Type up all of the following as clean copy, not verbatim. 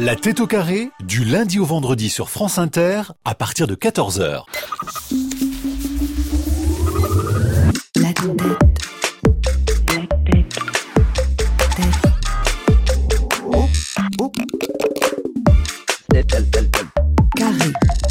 La tête au carré, du lundi au vendredi sur France Inter, à partir de 14h. La tête. Carré.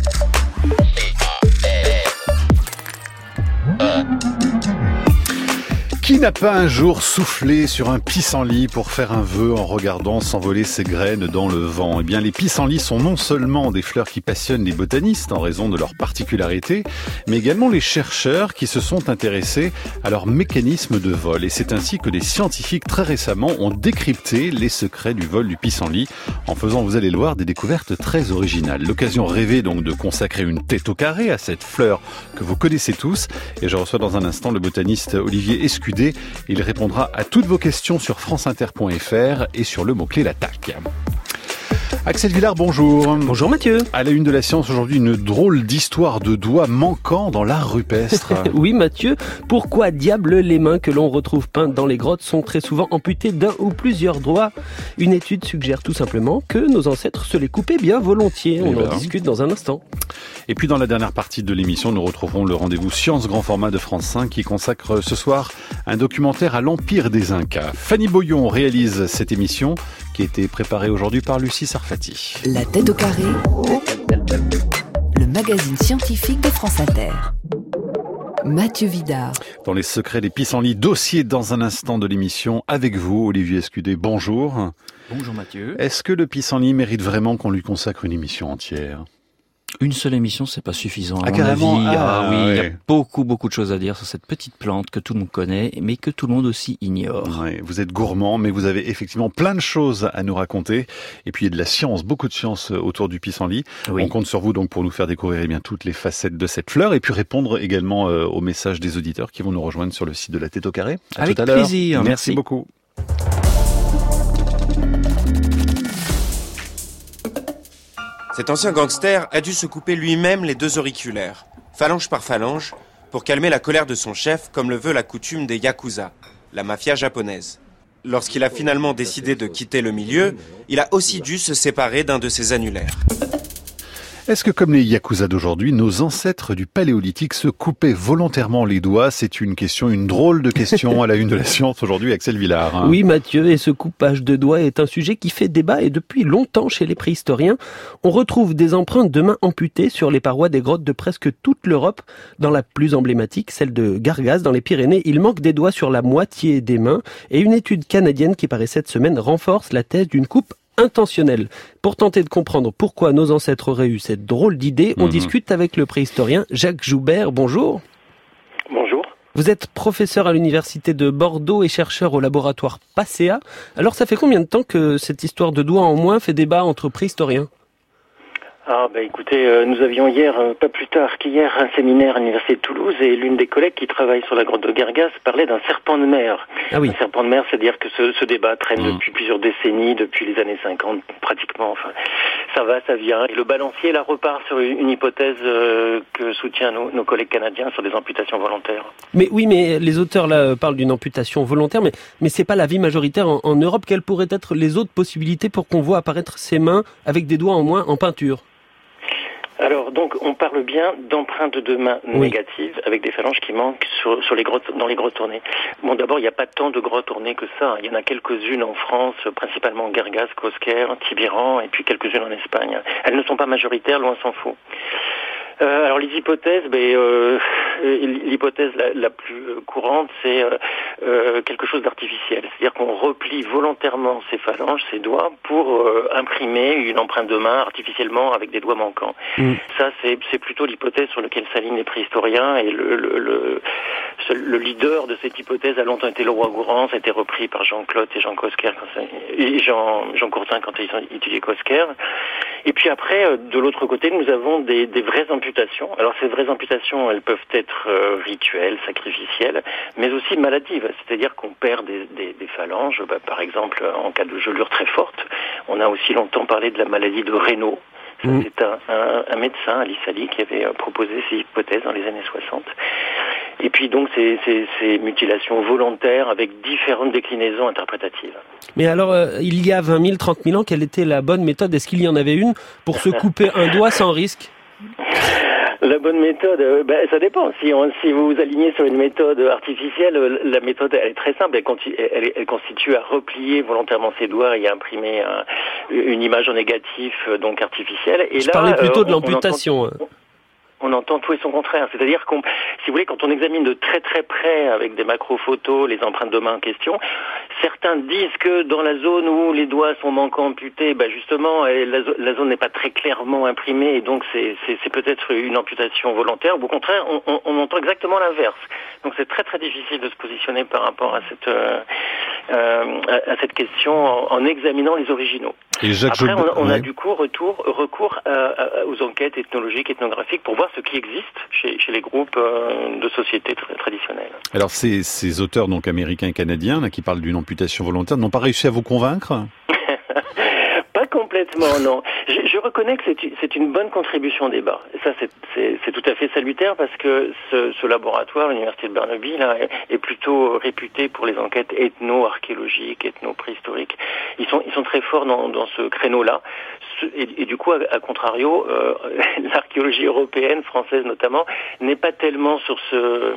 Qui n'a pas un jour soufflé sur un pissenlit pour faire un vœu en regardant s'envoler ses graines dans le vent? Eh bien, les pissenlits sont non seulement des fleurs qui passionnent les botanistes en raison de leur particularité, mais également les chercheurs qui se sont intéressés à leur mécanisme de vol. Et c'est ainsi que des scientifiques très récemment ont décrypté les secrets du vol du pissenlit en faisant, vous allez le voir, des découvertes très originales. L'occasion rêvée donc de consacrer une tête au carré à cette fleur que vous connaissez tous. Et je reçois dans un instant le botaniste Olivier Escudé. Il répondra à toutes vos questions sur franceinter.fr et sur le mot-clé l'attaque. Axel Villard, bonjour. Bonjour Mathieu. À la une de la science aujourd'hui, une drôle d'histoire de doigts manquants dans l'art rupestre. Oui Mathieu, pourquoi diable les mains que l'on retrouve peintes dans les grottes sont très souvent amputées d'un ou plusieurs doigts? Une étude suggère tout simplement que nos ancêtres se les coupaient bien volontiers. On en discute dans un instant. Et puis dans la dernière partie de l'émission, nous retrouverons le rendez-vous Science Grand Format de France 5 qui consacre ce soir un documentaire à l'Empire des Incas. Fanny Boyon réalise cette émission qui a été préparée aujourd'hui par Lucie Sarfati. La tête au carré, le magazine scientifique de France Inter. Mathieu Vidard. Dans les secrets des pissenlits, dossier dans un instant de l'émission avec vous, Olivier Escudé. Bonjour. Bonjour Mathieu. Est-ce que le pissenlit mérite vraiment qu'on lui consacre une émission entière ? Une seule émission, c'est pas suffisant. Ah, carrément. Il y a ouais. beaucoup de choses à dire sur cette petite plante que tout le monde connaît, mais que tout le monde aussi ignore. Ouais, vous êtes gourmand, mais vous avez effectivement plein de choses à nous raconter. Et puis il y a de la science, beaucoup de science autour du pissenlit. Oui. On compte sur vous donc pour nous faire découvrir bien toutes les facettes de cette fleur et puis répondre également aux messages des auditeurs qui vont nous rejoindre sur le site de la Tête au Carré. À Avec tout à l'heure. plaisir. Merci beaucoup. Cet ancien gangster a dû se couper lui-même les 2 auriculaires, phalange par phalange, pour calmer la colère de son chef, comme le veut la coutume des Yakuza, la mafia japonaise. Lorsqu'il a finalement décidé de quitter le milieu, il a aussi dû se séparer d'un de ses annulaires. Est-ce que comme les Yakuza d'aujourd'hui, nos ancêtres du Paléolithique se coupaient volontairement les doigts? C'est une question, une drôle de question à la une de la science aujourd'hui, Axel Villard. Oui Mathieu, et ce coupage de doigts est un sujet qui fait débat et depuis longtemps chez les préhistoriens. On retrouve des empreintes de mains amputées sur les parois des grottes de presque toute l'Europe. Dans la plus emblématique, celle de Gargaz dans les Pyrénées, il manque des doigts sur la moitié des mains et une étude canadienne qui paraît cette semaine renforce la thèse d'une coupe intentionnelle. Pour tenter de comprendre pourquoi nos ancêtres auraient eu cette drôle d'idée, on discute avec le préhistorien Jacques Joubert. Bonjour. Bonjour. Vous êtes professeur à l'université de Bordeaux et chercheur au laboratoire PACEA. Alors ça fait combien de temps que cette histoire de doigts en moins fait débat entre préhistoriens ? Écoutez, nous avions hier, pas plus tard qu'hier, un séminaire à l'université de Toulouse et l'une des collègues qui travaille sur la grotte de Gargaz parlait d'un serpent de mer. Ah oui. Un serpent de mer, c'est-à-dire que ce débat traîne depuis plusieurs décennies, depuis les années 50 pratiquement, enfin, ça va, ça vient. Et le balancier là repart sur une hypothèse que soutient nos collègues canadiens sur des amputations volontaires. Mais oui, mais les auteurs là parlent d'une amputation volontaire, mais c'est pas l'avis majoritaire en Europe. Quelles pourraient être les autres possibilités pour qu'on voit apparaître ces mains avec des doigts en moins en peinture ? Alors, donc, on parle bien d'empreintes de mains négatives avec des phalanges qui manquent sur les grottes, dans les grottes ornées. Bon, d'abord, il n'y a pas tant de grottes ornées que ça. Il y en a quelques-unes en France, principalement Gargaz, Cosquer, Tibiran, et puis quelques-unes en Espagne. Elles ne sont pas majoritaires, loin s'en faut. Alors les hypothèses, l'hypothèse la plus courante, c'est quelque chose d'artificiel. C'est-à-dire qu'on replie volontairement ses phalanges, ses doigts, pour imprimer une empreinte de main artificiellement avec des doigts manquants. Ça, c'est plutôt l'hypothèse sur laquelle s'alignent les préhistoriens, et le leader de cette hypothèse a longtemps été le roi Gourand. Ça a été repris par Jean Clotte et Jean Cosquer et Jean Courtin quand ils ont étudié Cosquer. Et puis après, de l'autre côté, nous avons des vraies amputations. Alors ces vraies amputations, elles peuvent être rituelles, sacrificielles, mais aussi maladives. C'est-à-dire qu'on perd des phalanges, par exemple en cas de gelure très forte. On a aussi longtemps parlé de la maladie de Raynaud. C'est un médecin, Ali Sali, qui avait proposé ces hypothèses dans les années 60. Et puis donc ces mutilations volontaires avec différentes déclinaisons interprétatives. Mais alors, il y a 20 000, 30 000 ans, quelle était la bonne méthode ? Est-ce qu'il y en avait une pour se couper un doigt sans risque ? La bonne méthode, ça dépend. Si vous vous alignez sur une méthode artificielle, la méthode elle est très simple. Elle constitue à replier volontairement ses doigts et à imprimer une image en négatif, donc artificielle. Et je parlais plutôt de l'amputation. On entend tout et son contraire. C'est-à-dire si vous voulez, quand on examine de très très près avec des macrophotos les empreintes de main en question, certains disent que dans la zone où les doigts sont manquants amputés, justement, la zone n'est pas très clairement imprimée et donc c'est peut-être une amputation volontaire. Au contraire, on entend exactement l'inverse. Donc c'est très très difficile de se positionner par rapport à cette question en examinant les originaux. Et Après, on a du coup recours aux enquêtes ethnologiques, ethnographiques pour voir ce qui existe chez les groupes de sociétés traditionnelles. Alors ces auteurs donc américains et canadiens là, qui parlent d'une amputation volontaire n'ont pas réussi à vous convaincre ? Pas complètement, non. Je reconnais que c'est une bonne contribution au débat. Et ça, c'est tout à fait salutaire parce que ce laboratoire, l'université de Barnaby, là, est plutôt réputé pour les enquêtes ethno-archéologiques, ethno-préhistoriques. Ils sont très forts dans ce créneau-là. Et du coup, à contrario, l'archéologie européenne, française notamment, n'est pas tellement sur ce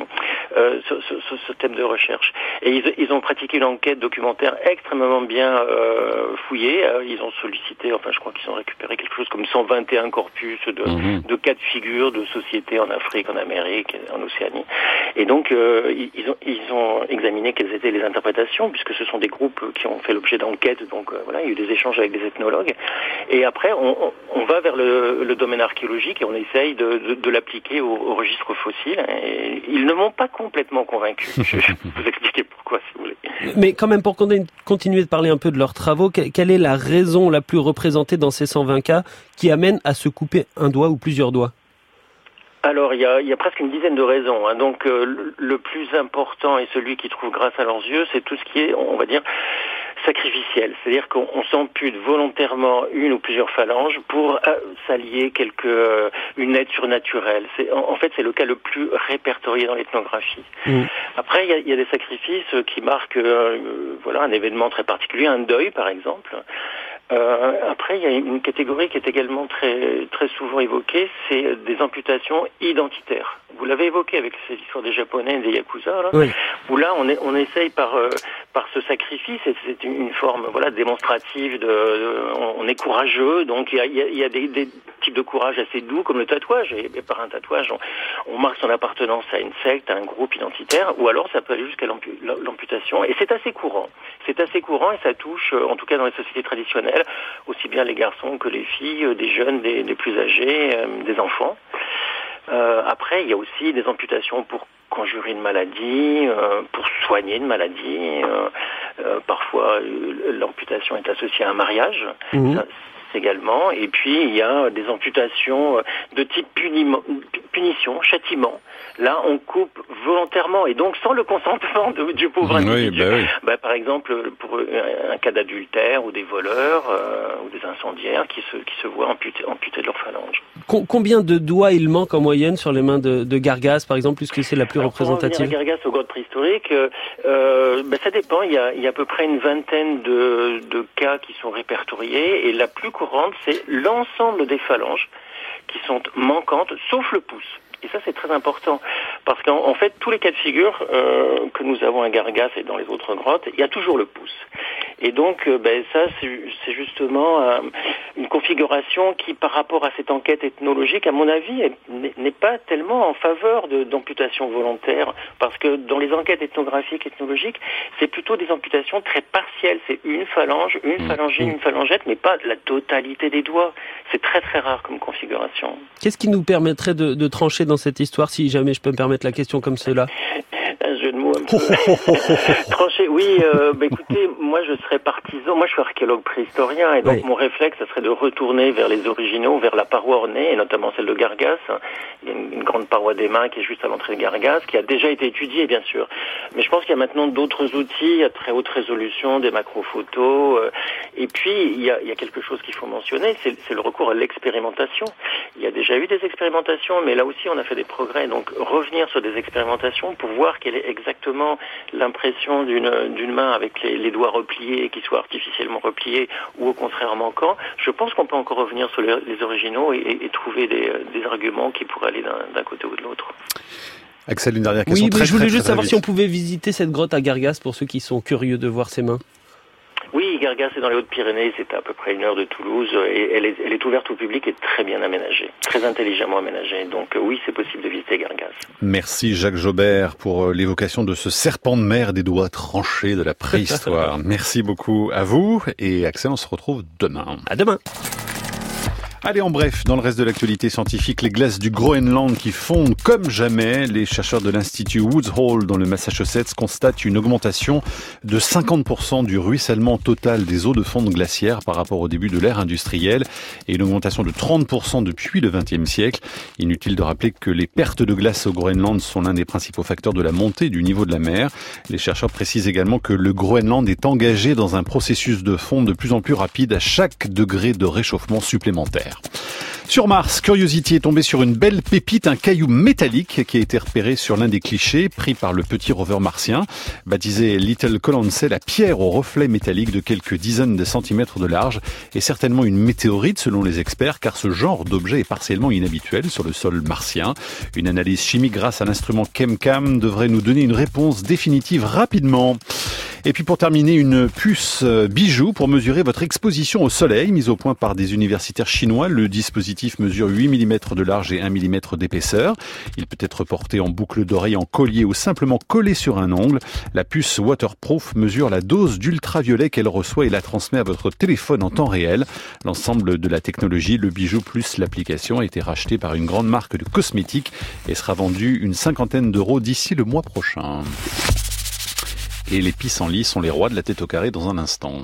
thème de recherche. Et ils ont pratiqué une enquête documentaire extrêmement bien fouillée. Ils ont sollicité, je crois qu'ils ont récupéré quelque chose comme 121 corpus de cas de figure de sociétés en Afrique, en Amérique, en Océanie. Et donc, ils ont examiné quelles étaient les interprétations, puisque ce sont des groupes qui ont fait l'objet d'enquêtes. Donc, il y a eu des échanges avec des ethnologues. Et après, on va vers le domaine archéologique et on essaye de l'appliquer au registre fossile. Et ils ne m'ont pas complètement convaincu. Je vais vous expliquer pourquoi, si vous voulez. Mais quand même, pour continuer de parler un peu de leurs travaux, quelle est la raison la plus représentée dans ces 120 cas qui amène à se couper un doigt ou plusieurs doigts ? Alors, il y a presque une dizaine de raisons. Donc, le plus important et celui qui trouve grâce à leurs yeux, c'est tout ce qui est, on va dire, sacrificiel. C'est-à-dire qu'on s'ampute volontairement une ou plusieurs phalanges pour s'allier une aide surnaturelle. En fait, c'est le cas le plus répertorié dans l'ethnographie. Après, il y a des sacrifices qui marquent un événement très particulier, un deuil par exemple. Après, il y a une catégorie qui est également très, très souvent évoquée, c'est des amputations identitaires. Vous l'avez évoqué avec cette histoire des Japonais et des Yakuza, là, oui. Où là, on essaye par ce sacrifice, et c'est une forme démonstrative on est courageux, donc il y a des types de courage assez doux, comme le tatouage, et par un tatouage, on marque son appartenance à une secte, à un groupe identitaire, ou alors ça peut aller jusqu'à l'amputation, et c'est assez courant. C'est assez courant et ça touche, en tout cas dans les sociétés traditionnelles, aussi bien les garçons que les filles, des jeunes, des plus âgés, des enfants. Après, il y a aussi des amputations pour conjurer une maladie, pour soigner une maladie. Parfois, l'amputation est associée à un mariage. Ça, également. Et puis, il y a des amputations de type punition, châtiment. Là, on coupe volontairement et donc sans le consentement du pauvre individu. Par exemple, pour un cas d'adultère ou des voleurs ou des incendiaires qui se voient amputés de leur phalange. Combien de doigts il manque en moyenne sur les mains de Gargasse, par exemple, puisque c'est la plus représentative? Gargasse aux grottes préhistoriques, ça dépend. Il y a à peu près une vingtaine de cas qui sont répertoriés et la plus courante, c'est l'ensemble des phalanges qui sont manquantes, sauf le pouce. Et ça, c'est très important, parce qu'en fait, tous les cas de figure que nous avons à Gargasse et dans les autres grottes, il y a toujours le pouce. Et donc, ça, c'est justement une configuration qui, par rapport à cette enquête ethnologique, à mon avis, n'est pas tellement en faveur d'amputation volontaire, parce que dans les enquêtes ethnographiques, ethnologiques, c'est plutôt des amputations très partielles. C'est une phalange, une phalangine, une phalangette, mais pas la totalité des doigts. C'est très très rare comme configuration. Qu'est-ce qui nous permettrait de trancher dans cette histoire, si jamais je peux me permettre la question comme cela? Un jeu de mots mots un peu tranchés. Oui, écoutez, moi je serais partisan. Moi je suis archéologue préhistorien et donc mon réflexe, ça serait de retourner vers les originaux, vers la paroi ornée, et notamment celle de Gargas. Il y a une grande paroi d'aimant qui est juste à l'entrée de Gargas, qui a déjà été étudiée, bien sûr. Mais je pense qu'il y a maintenant d'autres outils à très haute résolution, des macrophotos. Et puis, il y a quelque chose qu'il faut mentionner, c'est le recours à l'expérimentation. Il y a déjà eu des expérimentations, mais là aussi, on a fait des progrès. Donc, revenir sur des expérimentations pour voir quelle est exactement l'impression d'une main avec les doigts repliés, qui soit artificiellement repliés, ou au contraire manquant. Je pense qu'on peut encore revenir sur les originaux et trouver des arguments qui pourraient aller d'un côté ou de l'autre. Axel, une dernière question. Oui, je voulais juste savoir si on pouvait visiter cette grotte à Gargas pour ceux qui sont curieux de voir ses mains. Oui, Gargas est dans les Hautes-Pyrénées, c'est à peu près 1 heure de Toulouse, et elle est ouverte au public et très bien aménagée, très intelligemment aménagée. Donc oui, c'est possible de visiter Gargas. Merci Jacques Jobert pour l'évocation de ce serpent de mer des doigts tranchés de la préhistoire. Merci beaucoup à vous, et Axel, on se retrouve demain. À demain. Allez, en bref, dans le reste de l'actualité scientifique, les glaces du Groenland qui fondent comme jamais. Les chercheurs de l'Institut Woods Hole dans le Massachusetts constatent une augmentation de 50% du ruissellement total des eaux de fonte glaciaire par rapport au début de l'ère industrielle et une augmentation de 30% depuis le XXe siècle. Inutile de rappeler que les pertes de glace au Groenland sont l'un des principaux facteurs de la montée du niveau de la mer. Les chercheurs précisent également que le Groenland est engagé dans un processus de fonte de plus en plus rapide à chaque degré de réchauffement supplémentaire. Sur Mars, Curiosity est tombé sur une belle pépite, un caillou métallique qui a été repéré sur l'un des clichés pris par le petit rover martien. Baptisé Little Colonce, la pierre au reflet métallique de quelques dizaines de centimètres de large est certainement une météorite selon les experts, car ce genre d'objet est partiellement inhabituel sur le sol martien. Une analyse chimique grâce à l'instrument ChemCam devrait nous donner une réponse définitive rapidement. Et puis pour terminer, une puce bijou pour mesurer votre exposition au soleil, mise au point par des universitaires chinois. Le dispositif mesure 8 mm de large et 1 mm d'épaisseur. Il peut être porté en boucle d'oreille, en collier ou simplement collé sur un ongle. La puce waterproof mesure la dose d'ultraviolet qu'elle reçoit et la transmet à votre téléphone en temps réel. L'ensemble de la technologie, le bijou plus l'application, a été racheté par une grande marque de cosmétiques et sera vendu une 50aine d'euros d'ici le mois prochain. Et les pissenlits sont les rois de la tête au carré dans un instant.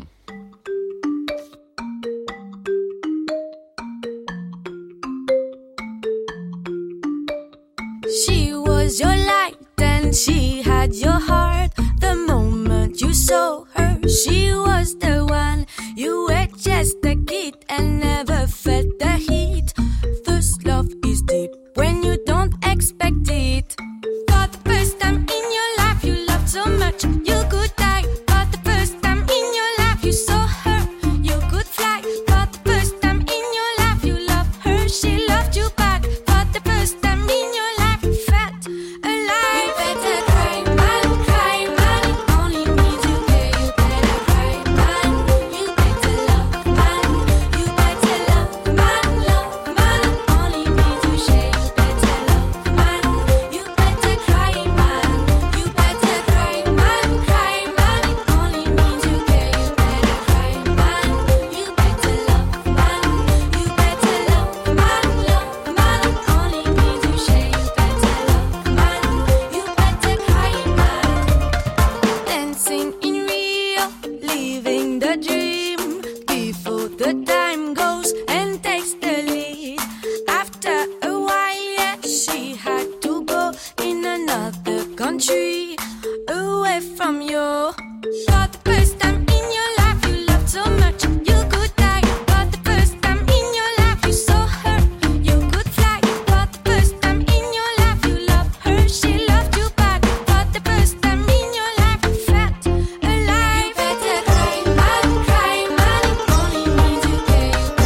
She was your light and she had your heart. The moment you saw her, she was the one. You were just a kid and never felt the heat. First love is deep when you don't expect it. For the first time in your life you loved so much you could die. For the first time in your life you saw her, you could fly. For the first time in your life you loved her, she loved you back. For the first time in your life you felt alive. You better cry, man, it only means you care. You better cry, man, you better love, man, you better love, man, it only means you share. You better love, man, you better cry, man, you better cry, man, it only means you care. You better cry, man, you better love, man, you better love, man, it only means you share. You better love, man, you better cry, man. Dancing in Rio, living the dream before the time goes and takes the lead. After a while, yeah, she had to go in another country, away from you. For the first time in your life, you loved so much you could die. For the first time in your life, you saw her, you could fly. For the first time in your life, you loved her, she loved you back. For the first time in your life, you felt alive. You better cry, man, it only means you care. You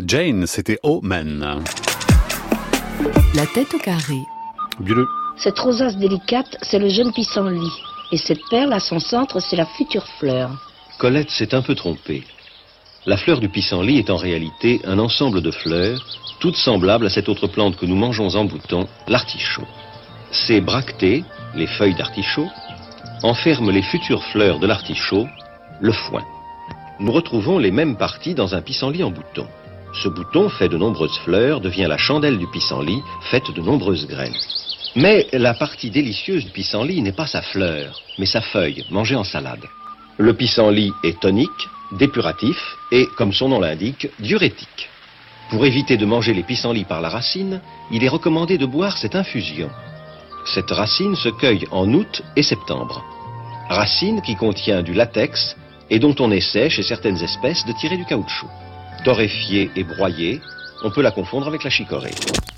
Jane, c'était Oh Man. La tête au carré. Buleux. Cette rosace délicate, c'est le jeune pissenlit. Et cette perle, à son centre, c'est la future fleur. Colette s'est un peu trompée. La fleur du pissenlit est en réalité un ensemble de fleurs, toutes semblables à cette autre plante que nous mangeons en bouton, l'artichaut. Ces bractées, les feuilles d'artichaut, enferment les futures fleurs de l'artichaut, le foin. Nous retrouvons les mêmes parties dans un pissenlit en bouton. Ce bouton, fait de nombreuses fleurs, devient la chandelle du pissenlit, faite de nombreuses graines. Mais la partie délicieuse du pissenlit n'est pas sa fleur, mais sa feuille, mangée en salade. Le pissenlit est tonique, dépuratif et, comme son nom l'indique, diurétique. Pour éviter de manger les pissenlits par la racine, il est recommandé de boire cette infusion. Cette racine se cueille en août et septembre. Racine qui contient du latex et dont on essaie, chez certaines espèces, de tirer du caoutchouc. Torréfiée et broyée, on peut la confondre avec la chicorée.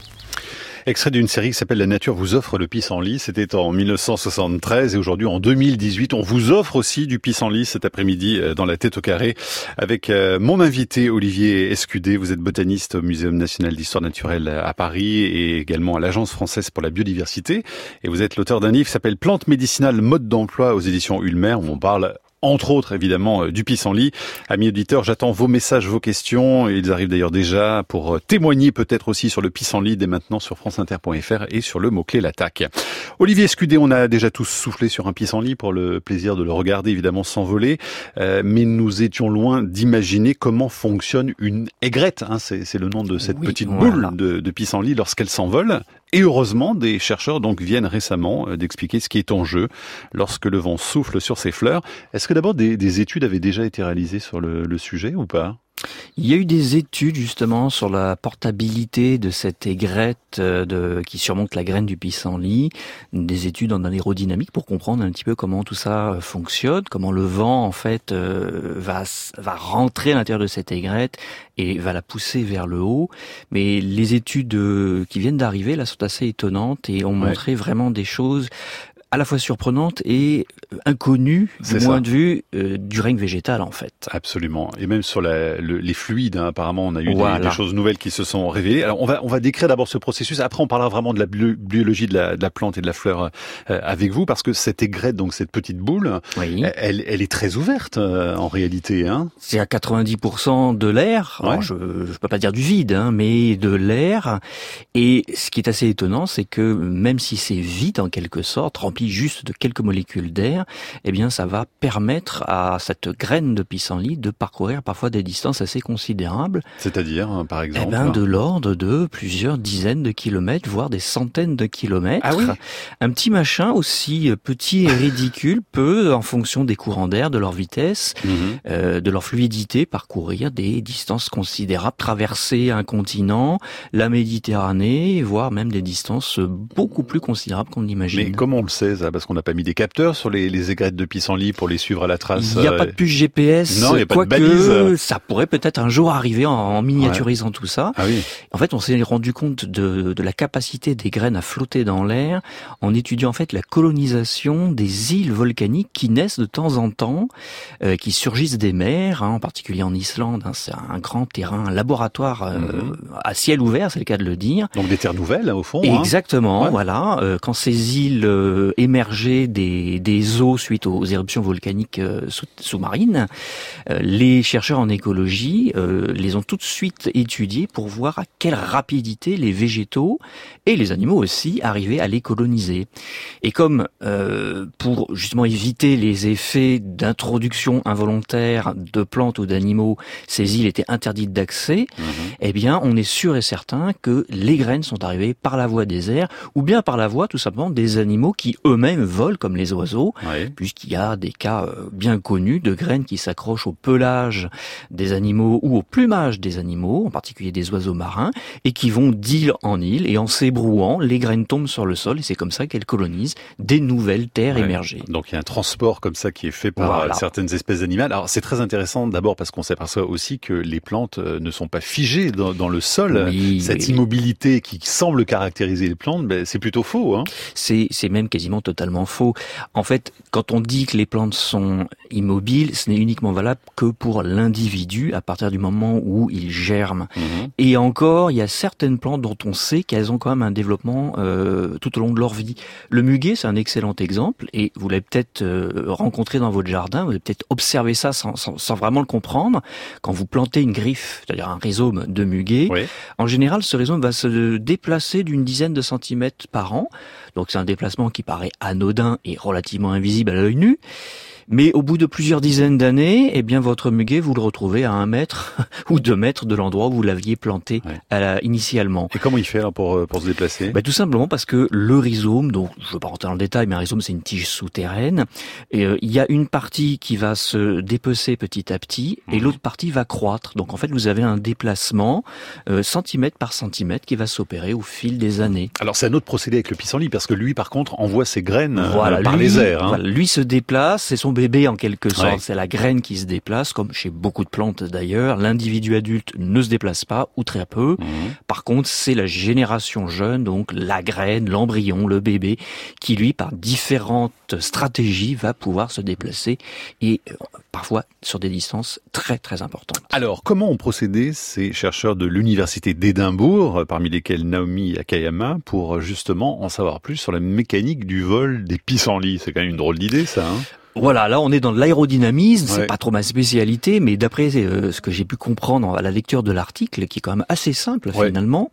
Extrait d'une série qui s'appelle La nature vous offre le pissenlit. C'était en 1973 et aujourd'hui en 2018, on vous offre aussi du pissenlit cet après-midi dans la tête au carré avec mon invité Olivier Escudé. Vous êtes botaniste au Muséum national d'histoire naturelle à Paris et également à l'Agence française pour la biodiversité. Et vous êtes l'auteur d'un livre qui s'appelle Plantes médicinales, mode d'emploi aux éditions Ulmer, où on parle entre autres, évidemment, du pissenlit. Amis auditeurs, j'attends vos messages, vos questions. Ils arrivent d'ailleurs déjà pour témoigner peut-être aussi sur le pissenlit dès maintenant sur franceinter.fr et sur le mot-clé l'attaque. Olivier Escudé, on a déjà tous soufflé sur un pissenlit pour le plaisir de le regarder, évidemment, s'envoler. Mais nous étions loin d'imaginer comment fonctionne une aigrette. Hein, c'est le nom de cette petite boule de pissenlit lorsqu'elle s'envole. Et heureusement, des chercheurs donc viennent récemment d'expliquer ce qui est en jeu lorsque le vent souffle sur ces fleurs. Est-ce que d'abord des études avaient déjà été réalisées sur le sujet ou pas ? Il y a eu des études justement sur la portabilité de cette aigrette qui surmonte la graine du pissenlit, des études en aérodynamique pour comprendre un petit peu comment tout ça fonctionne, comment le vent en fait va rentrer à l'intérieur de cette aigrette et va la pousser vers le haut. Mais les études qui viennent d'arriver là sont assez étonnantes et ont montré vraiment des choses à la fois surprenante et inconnue du point de vue du règne végétal en fait. Absolument. Et même sur les fluides, hein, apparemment, on a eu des choses nouvelles qui se sont révélées. Alors on va décrire d'abord ce processus. Après, on parlera vraiment de la biologie de la plante et de la fleur avec vous, parce que cette aigrette, donc cette petite boule, elle est très ouverte en réalité. Hein. C'est à 90% de l'air. Alors, je peux pas dire du vide, hein, mais de l'air. Et ce qui est assez étonnant, c'est que même si c'est vide en quelque sorte, rempli juste de quelques molécules d'air, eh bien ça va permettre à cette graine de pissenlit de parcourir parfois des distances assez considérables. C'est-à-dire, par exemple, eh ben, de l'ordre de plusieurs dizaines de kilomètres, voire des centaines de kilomètres. Ah oui. Un petit machin aussi petit et ridicule peut, en fonction des courants d'air, de leur vitesse, de leur fluidité, parcourir des distances considérables, traverser un continent, la Méditerranée, voire même des distances beaucoup plus considérables qu'on l'imagine. Mais comment on le sait ça ? Parce qu'on n'a pas mis des capteurs sur les aigrettes de pissenlit pour les suivre à la trace. Il n'y a pas de puce GPS. Non, il n'y a pas de balise. Ça pourrait peut-être un jour arriver en miniaturisant tout ça. Ah oui. En fait, on s'est rendu compte de la capacité des graines à flotter dans l'air en étudiant en fait la colonisation des îles volcaniques qui naissent de temps en temps, qui surgissent des mers, en particulier en Islande. C'est un grand terrain, un laboratoire à ciel ouvert, c'est le cas de le dire. Donc des terres nouvelles, au fond. Exactement, voilà. Quand ces îles émerger des eaux suite aux éruptions volcaniques sous-marines, les chercheurs en écologie les ont tout de suite étudiés pour voir à quelle rapidité les végétaux et les animaux aussi arrivaient à les coloniser. Et comme pour justement éviter les effets d'introduction involontaire de plantes ou d'animaux, ces îles étaient interdites d'accès, eh bien on est sûr et certain que les graines sont arrivées par la voie des airs ou bien par la voie tout simplement des animaux qui eux-mêmes volent comme les oiseaux, puisqu'il y a des cas bien connus de graines qui s'accrochent au pelage des animaux ou au plumage des animaux, en particulier des oiseaux marins, et qui vont d'île en île, et en s'ébrouant, les graines tombent sur le sol, et c'est comme ça qu'elles colonisent des nouvelles terres émergées. Donc il y a un transport comme ça qui est fait par certaines espèces animales. Alors c'est très intéressant d'abord parce qu'on s'aperçoit aussi que les plantes ne sont pas figées dans le sol. Cette immobilité qui semble caractériser les plantes, c'est plutôt faux. Hein. C'est même quasiment effectivement totalement faux. En fait, quand on dit que les plantes sont immobiles, ce n'est uniquement valable que pour l'individu à partir du moment où il germe. Et encore, il y a certaines plantes dont on sait qu'elles ont quand même un développement tout au long de leur vie. Le muguet, c'est un excellent exemple, et vous l'avez peut-être rencontré dans votre jardin, vous avez peut-être observé ça sans vraiment le comprendre. Quand vous plantez une griffe, c'est-à-dire un rhizome de muguet, en général, ce rhizome va se déplacer d'une dizaine de centimètres par an. Donc c'est un déplacement qui paraît anodin et relativement invisible à l'œil nu. Mais au bout de plusieurs dizaines d'années, eh bien votre muguet, vous le retrouvez à 1 mètre ou 2 mètres de l'endroit où vous l'aviez planté initialement. Et comment il fait alors pour se déplacer ? Tout simplement parce que le rhizome, donc je ne veux pas rentrer dans le détail, mais un rhizome c'est une tige souterraine, et il y a une partie qui va se dépecer petit à petit et l'autre partie va croître. Donc en fait vous avez un déplacement centimètre par centimètre qui va s'opérer au fil des années. Alors c'est un autre procédé avec le pissenlit parce que lui par contre envoie ses graines par les airs. Voilà, lui se déplace, c'est son bébé en quelque sorte, c'est la graine qui se déplace, comme chez beaucoup de plantes d'ailleurs. L'individu adulte ne se déplace pas, ou très peu. Par contre, c'est la génération jeune, donc la graine, l'embryon, le bébé, qui lui, par différentes stratégies, va pouvoir se déplacer, et parfois sur des distances très très importantes. Alors, comment ont procédé ces chercheurs de l'université d'Édimbourg, parmi lesquels Naomi Akayama, pour justement en savoir plus sur la mécanique du vol des pissenlits ? C'est quand même une drôle d'idée, ça, hein ? Voilà, là on est dans de l'aérodynamisme, c'est pas trop ma spécialité, mais d'après ce que j'ai pu comprendre à la lecture de l'article, qui est quand même assez simple finalement,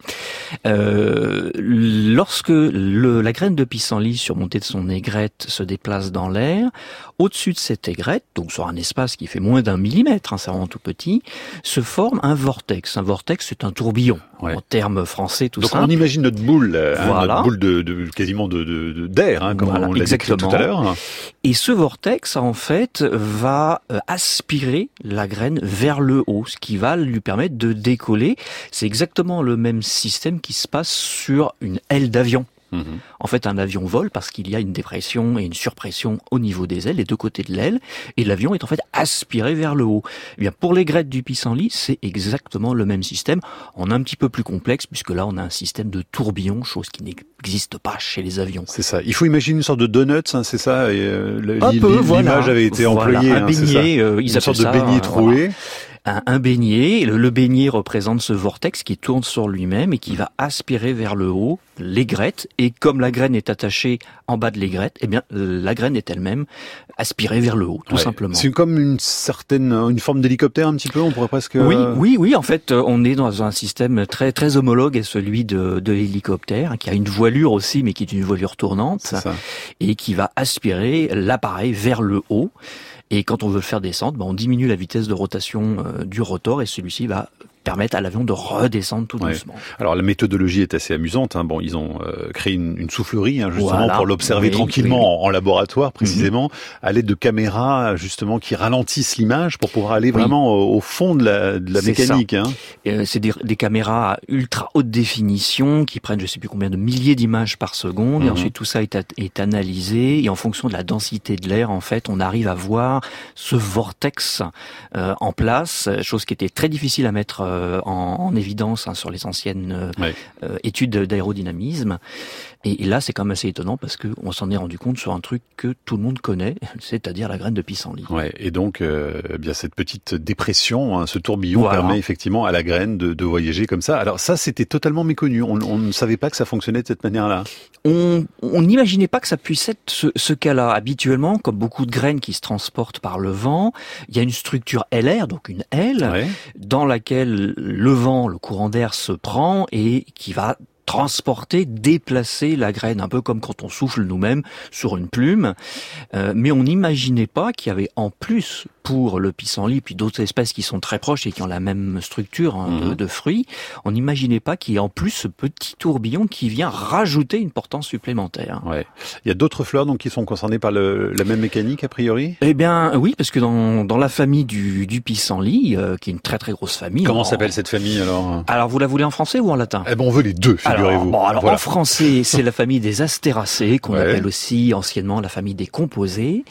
lorsque la graine de pissenlit surmontée de son aigrette se déplace dans l'air, au-dessus de cette aigrette, donc sur un espace qui fait moins d'1 millimètre, c'est vraiment tout petit, se forme un vortex. Un vortex, c'est un tourbillon, en termes français tout simple. Donc on imagine notre boule, notre boule de quasiment d'air, comme on l'a dit tout à l'heure. Et ce vortex, en fait, va aspirer la graine vers le haut, ce qui va lui permettre de décoller. C'est exactement le même système qui se passe sur une aile d'avion. En fait, un avion vole parce qu'il y a une dépression et une surpression au niveau des ailes, les deux côtés de l'aile, et l'avion est en fait aspiré vers le haut. Eh bien, pour les graines du pissenlit, c'est exactement le même système, en un petit peu plus complexe, puisque là, on a un système de tourbillon, chose qui n'existe pas chez les avions. C'est ça. Il faut imaginer une sorte de donuts, c'est ça. L'image avait été employée. Un beignet, une sorte de beignet troué. Un beignet, le beignet représente ce vortex qui tourne sur lui-même et qui va aspirer vers le haut l'aigrette, et comme la graine est attachée en bas de l'aigrette, eh bien la graine est elle-même aspirée vers le haut, tout simplement. C'est comme une forme d'hélicoptère un petit peu, on pourrait presque... Oui, en fait, on est dans un système très très homologue à celui de l'hélicoptère, qui a une voilure aussi, mais qui est une voilure tournante, et qui va aspirer l'appareil vers le haut. Et quand on veut le faire descendre, on diminue la vitesse de rotation du rotor, et celui-ci va permettre à l'avion de redescendre tout doucement. Alors la méthodologie est assez amusante. Ils ont créé une soufflerie justement pour l'observer tranquillement en laboratoire précisément, à l'aide de caméras justement qui ralentissent l'image pour pouvoir aller vraiment au fond de la mécanique. C'est des caméras à ultra haute définition qui prennent je sais plus combien de milliers d'images par seconde, et ensuite tout ça est analysé, et en fonction de la densité de l'air, en fait, on arrive à voir ce vortex en place, chose qui était très difficile à mettre en évidence sur les anciennes études d'aérodynamisme. Et là, c'est quand même assez étonnant parce que on s'en est rendu compte sur un truc que tout le monde connaît, c'est-à-dire la graine de pissenlit. Et donc, bien cette petite dépression, ce tourbillon permet effectivement à la graine de voyager comme ça. Alors ça, c'était totalement méconnu. On ne savait pas que ça fonctionnait de cette manière-là. On n'imaginait pas que ça puisse être ce cas-là. Habituellement, comme beaucoup de graines qui se transportent par le vent, il y a une structure LR, donc une aile, dans laquelle le vent, le courant d'air se prend et qui va transporter, déplacer la graine, un peu comme quand on souffle nous-mêmes sur une plume. Mais on n'imaginait pas qu'il y avait en plus, pour le pissenlit, puis d'autres espèces qui sont très proches et qui ont la même structure de fruits, on n'imaginait pas qu'il y ait en plus ce petit tourbillon qui vient rajouter une portance supplémentaire. Il y a d'autres fleurs donc qui sont concernées par la même mécanique a priori ? Eh bien oui, parce que dans la famille du pissenlit, qui est une très très grosse famille... Comment s'appelle cette famille alors ? Alors vous la voulez en français ou en latin ? On veut les deux, figurez-vous. Alors en français, c'est la famille des astéracées, qu'on appelle aussi anciennement la famille des composés.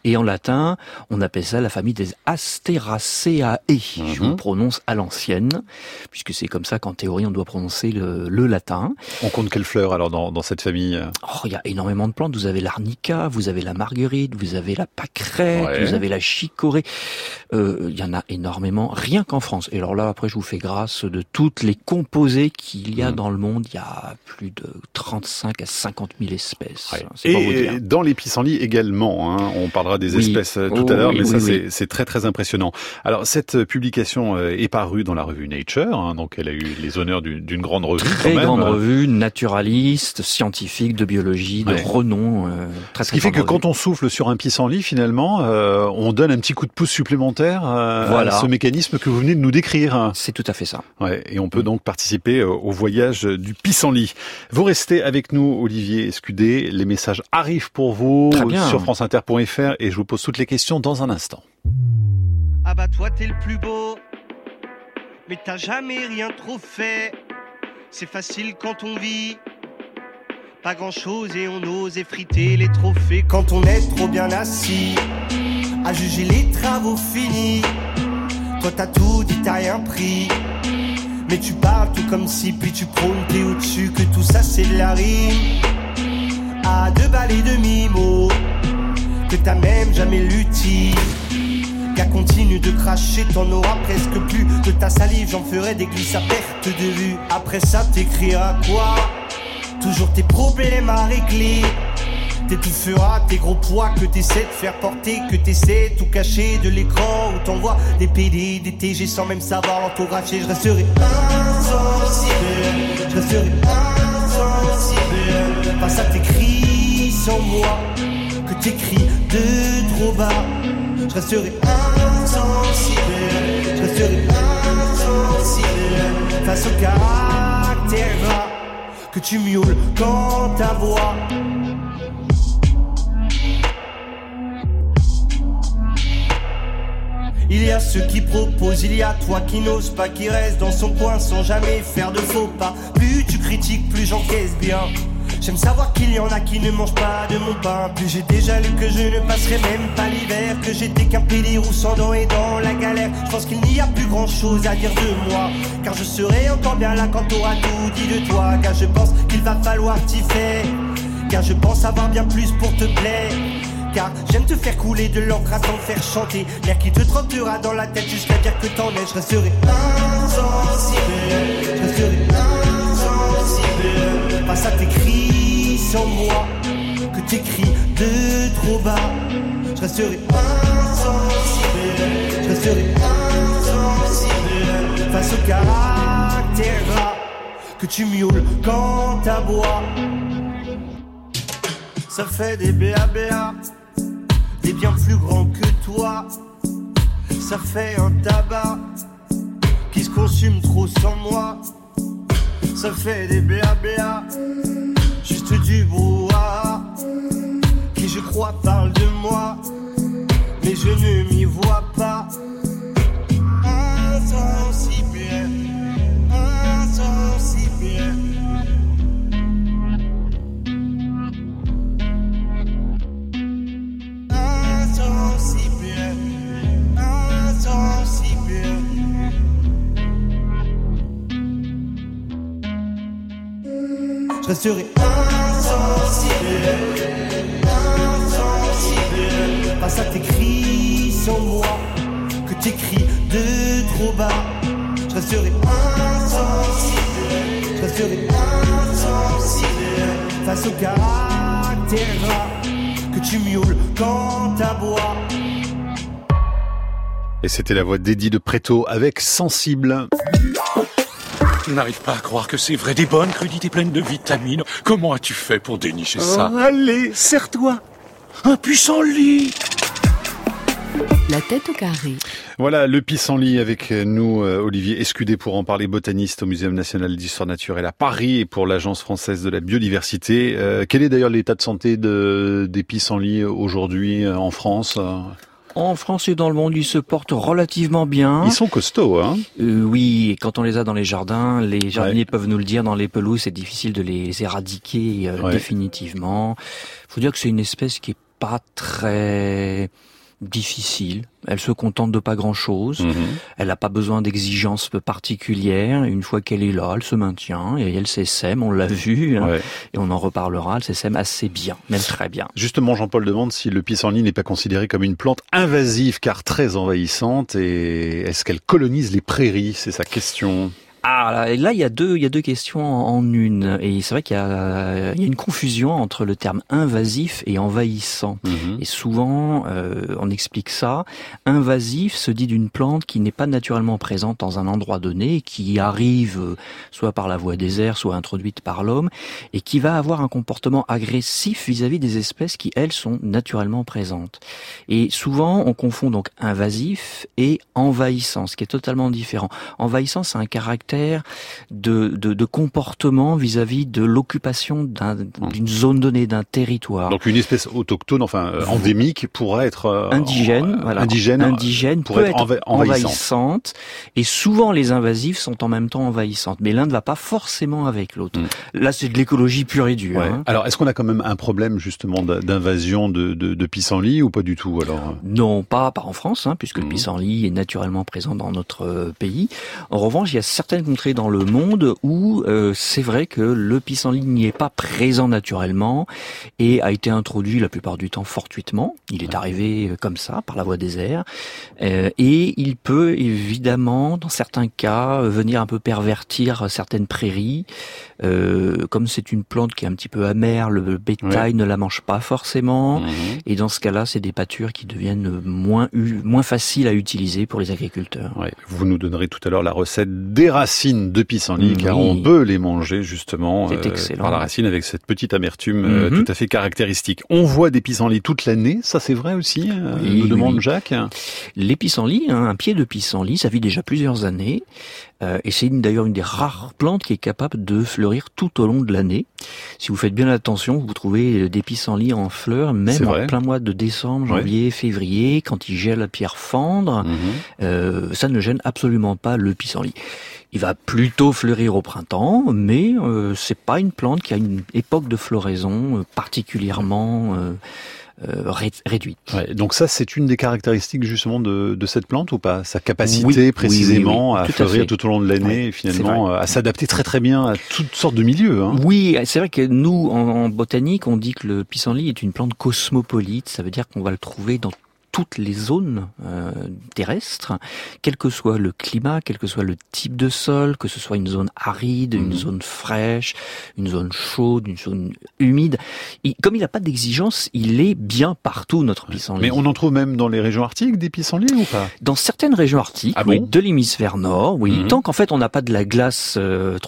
Et en latin, on appelle ça la famille des Asteraceae. Je vous prononce à l'ancienne, puisque c'est comme ça qu'en théorie on doit prononcer le latin. On compte quelles fleurs alors dans cette famille? Il y a énormément de plantes. Vous avez l'arnica, vous avez la marguerite, vous avez la pâquerette, vous avez la chicorée. Il y en a énormément, rien qu'en France. Et alors là, après, je vous fais grâce de toutes les composés qu'il y a dans le monde. Il y a plus de 35 à 50 000 espèces. Ouais. C'est pas vous dire. Et dans les pissenlits également, hein, on parlera des espèces tout à l'heure, mais c'est très très impressionnant. Alors cette publication est parue dans la revue Nature, hein, donc elle a eu les honneurs d'une grande revue. Très grande revue, naturaliste, scientifique, de biologie, de renom. Ce qui fait que quand on souffle sur un pissenlit, finalement, on donne un petit coup de pouce supplémentaire à ce mécanisme que vous venez de nous décrire. C'est tout à fait ça. Ouais, et on peut donc participer au voyage du pissenlit. Vous restez avec nous, Olivier Escudé. Les messages arrivent pour vous sur franceinter.fr et je vous pose toutes les questions dans un instant. Ah bah toi t'es le plus beau, mais t'as jamais rien trop fait. C'est facile quand on vit, pas grand chose et on ose effriter les trophées. Quand on est trop bien assis, à juger les travaux finis. Toi t'as tout dit, t'as rien pris, mais tu parles tout comme si, puis tu prônes, t'es au-dessus, que tout ça c'est de la rime. À 2 balles et demi-mots, que t'as même jamais lutti. Qu'à continue de cracher, t'en auras presque plus. De ta salive, j'en ferai des glisses à perte de vue. Après ça, t'écriras quoi? Toujours tes problèmes à régler. T'étoufferas tes gros poids que t'essaies de faire porter, que t'essaies tout cacher de l'écran où t'envoies des PD, des TG sans même savoir l'orthographier. Je resterai insensible, je resterai insensible face à tes cris sans moi, que t'écris de trop bas. Je resterai insensible, je resterai insensible face au caractère gras, que tu miaules quand ta voix. Il y a ceux qui proposent, il y a toi qui n'ose pas, qui reste dans son coin sans jamais faire de faux pas. Plus tu critiques, plus j'encaisse bien. J'aime savoir qu'il y en a qui ne mangent pas de mon pain. Plus j'ai déjà lu que je ne passerai même pas l'hiver, que j'étais qu'un pédérou sans dents et dans la galère. Je pense qu'il n'y a plus grand chose à dire de moi, car je serai encore bien là quand t'auras tout dit de toi. Car je pense qu'il va falloir t'y faire, car je pense avoir bien plus pour te plaire. Car j'aime te faire couler de l'encre à t'en faire chanter, l'air qui te trottera dans la tête jusqu'à dire que t'en es. Je resterai insensible, je resterai insensible face à tes cris sans moi, que t'écris de trop bas. Je resterai insensible, je resterai insensible face au caractère gras, que tu miaules quand t'aboies. Ça fait des BABA, des bien plus grands que toi. Ça fait un tabac qui se consume trop sans moi. Ça fait des BABA, juste du brouhaha, qui je crois parle de moi, mais je ne m'y vois pas. Insensible, insensible. Je resterai insensible, insensible face à tes cris sans moi, que t'écris de trop bas. Je resterai insensible, je resterai insensible face au caractère gras, que tu miaules quand t'aboies. Et c'était la voix d'Eddie de Préto avec Sensible. Je n'arrive pas à croire que c'est vrai. Des bonnes crudités pleines de vitamines. Comment as-tu fait pour dénicher ça? Allez, serre-toi. Un pissenlit. La tête au carré. Voilà, le pissenlit avec nous, Olivier Escudé, pour en parler, botaniste au Muséum national d'histoire naturelle à Paris et pour l'Agence française de la biodiversité. Quel est d'ailleurs l'état de santé des pissenlits aujourd'hui en France? En France et dans le monde, ils se portent relativement bien. Ils sont costauds, hein? Oui, et quand on les a dans les jardins, les jardiniers peuvent nous le dire, dans les pelouses, c'est difficile de les éradiquer définitivement. Faut dire que c'est une espèce qui est pas très difficile. Elle se contente de pas grand-chose. Elle n'a pas besoin d'exigences particulières. Une fois qu'elle est là, elle se maintient et elle s'essaime, on l'a vu, hein, et on en reparlera, elle s'essaime assez bien, même très bien. Justement, Jean-Paul demande si le pissenlit n'est pas considéré comme une plante invasive car très envahissante, et est-ce qu'elle colonise les prairies? C'est sa question. Ah, là, il y a deux questions en une. Et c'est vrai qu'il y a une confusion entre le terme invasif et envahissant. Et souvent, on explique ça. Invasif se dit d'une plante qui n'est pas naturellement présente dans un endroit donné, qui arrive soit par la voie des airs, soit introduite par l'homme, et qui va avoir un comportement agressif vis-à-vis des espèces qui, elles, sont naturellement présentes. Et souvent, on confond donc invasif et envahissant, ce qui est totalement différent. Envahissant, c'est un caractère de comportement vis-à-vis de l'occupation d'une zone donnée, d'un territoire. Donc une espèce autochtone, enfin endémique, pourrait être indigène, pour être envahissante. Et souvent les invasives sont en même temps envahissantes, mais l'un ne va pas forcément avec l'autre. Là, c'est de l'écologie pure et dure. Hein. Alors, est-ce qu'on a quand même un problème justement d'invasion de pissenlit ou pas du tout alors? Non, pas en France, hein, puisque le pissenlit est naturellement présent dans notre pays. En revanche, il y a certaines contrées dans le monde où c'est vrai que le pissenlit n'y est pas présent naturellement et a été introduit la plupart du temps fortuitement. Il est arrivé comme ça, par la voie des airs. Et il peut évidemment, dans certains cas, venir un peu pervertir certaines prairies. Comme c'est une plante qui est un petit peu amère, le bétail ne la mange pas forcément. Et dans ce cas-là, c'est des pâtures qui deviennent moins faciles à utiliser pour les agriculteurs. Vous nous donnerez tout à l'heure la recette des racines de pissenlit, car on peut les manger justement par la racine avec cette petite amertume tout à fait caractéristique. On voit des pissenlits toute l'année, ça c'est vrai aussi, nous demande Jacques. Les pissenlits, un pied de pissenlit, ça vit déjà plusieurs années. Et c'est d'ailleurs une des rares plantes qui est capable de fleurir tout au long de l'année. Si vous faites bien attention, vous trouvez des pissenlits en fleurs, même en plein mois de décembre, janvier, février, quand il gèle à pierre fendre. Ça ne gêne absolument pas le pissenlit. Il va plutôt fleurir au printemps, mais c'est pas une plante qui a une époque de floraison particulièrement réduite. Donc ça, c'est une des caractéristiques justement de cette plante ou pas? Sa capacité précisément à fleurir tout au long de l'année et finalement à s'adapter très très bien à toutes sortes de milieux. Hein. Oui, c'est vrai que nous, en botanique, on dit que le pissenlit est une plante cosmopolite. Ça veut dire qu'on va le trouver dans toutes les zones terrestres, quel que soit le climat, quel que soit le type de sol, que ce soit une zone aride, une zone fraîche, une zone chaude, une zone humide. Comme il n'a pas d'exigence, il est bien partout, notre pissenlit. Mais on en trouve même dans les régions arctiques des pissenlits ou pas? Dans certaines régions arctiques, de l'hémisphère nord, tant qu'en fait on n'a pas de la glace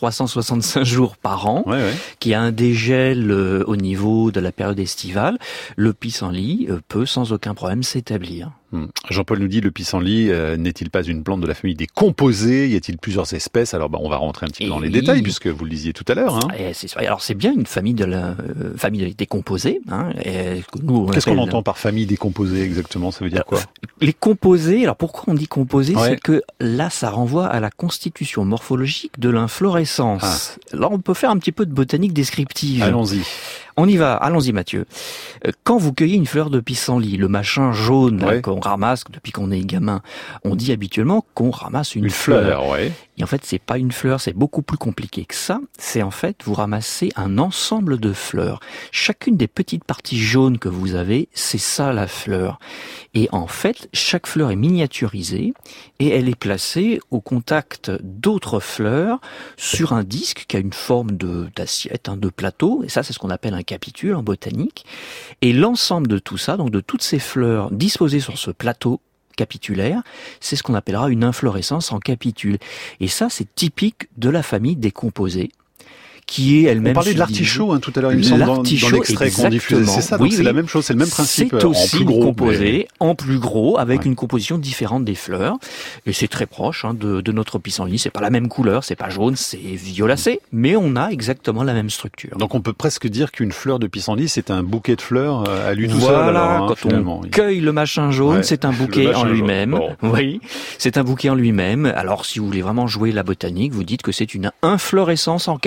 365 jours par an, qui a un dégel au niveau de la période estivale, le pissenlit peut sans aucun problème s'établir. Jean-Paul nous dit, le pissenlit n'est-il pas une plante de la famille des composés? Y a-t-il plusieurs espèces? Alors on va rentrer un petit peu dans les détails puisque vous le disiez tout à l'heure. Hein. Alors c'est bien une famille famille des composés. Hein, qu'est-ce qu'on entend par famille des composés exactement? Ça veut dire quoi? Les composés, alors pourquoi on dit composés? C'est que là ça renvoie à la constitution morphologique de l'inflorescence. Là on peut faire un petit peu de botanique descriptive. Allons-y. On y va, allons-y Mathieu. Quand vous cueillez une fleur de pissenlit, le machin jaune qu'on ramasse depuis qu'on est gamin, on dit habituellement qu'on ramasse une fleur. Et en fait, c'est pas une fleur, c'est beaucoup plus compliqué que ça. C'est en fait, vous ramassez un ensemble de fleurs. Chacune des petites parties jaunes que vous avez, c'est ça la fleur. Et en fait, chaque fleur est miniaturisée et elle est placée au contact d'autres fleurs sur un disque qui a une forme d'assiette, de plateau. Et ça, c'est ce qu'on appelle un capitule en botanique. Et l'ensemble de tout ça, donc de toutes ces fleurs disposées sur ce plateau capitulaire, c'est ce qu'on appellera une inflorescence en capitule. Et ça, c'est typique de la famille des composés, qui est elle-même... On parlait de l'artichaut tout à l'heure, il me semble, dans l'extrait qu'on diffusait. C'est ça, donc c'est la même chose, c'est le même principe. C'est aussi en plus gros, composé, en plus gros, avec une composition différente des fleurs. Et c'est très proche de notre pissenlit. C'est pas la même couleur, c'est pas jaune, c'est violacé, mais on a exactement la même structure. Donc on peut presque dire qu'une fleur de pissenlit, c'est un bouquet de fleurs à lui tout seul. Alors, quand on cueille le machin jaune, c'est un bouquet en lui-même. Oui, c'est un bouquet en lui-même. Alors si vous voulez vraiment jouer la botanique, vous dites que c'est une inflorescence en capitule.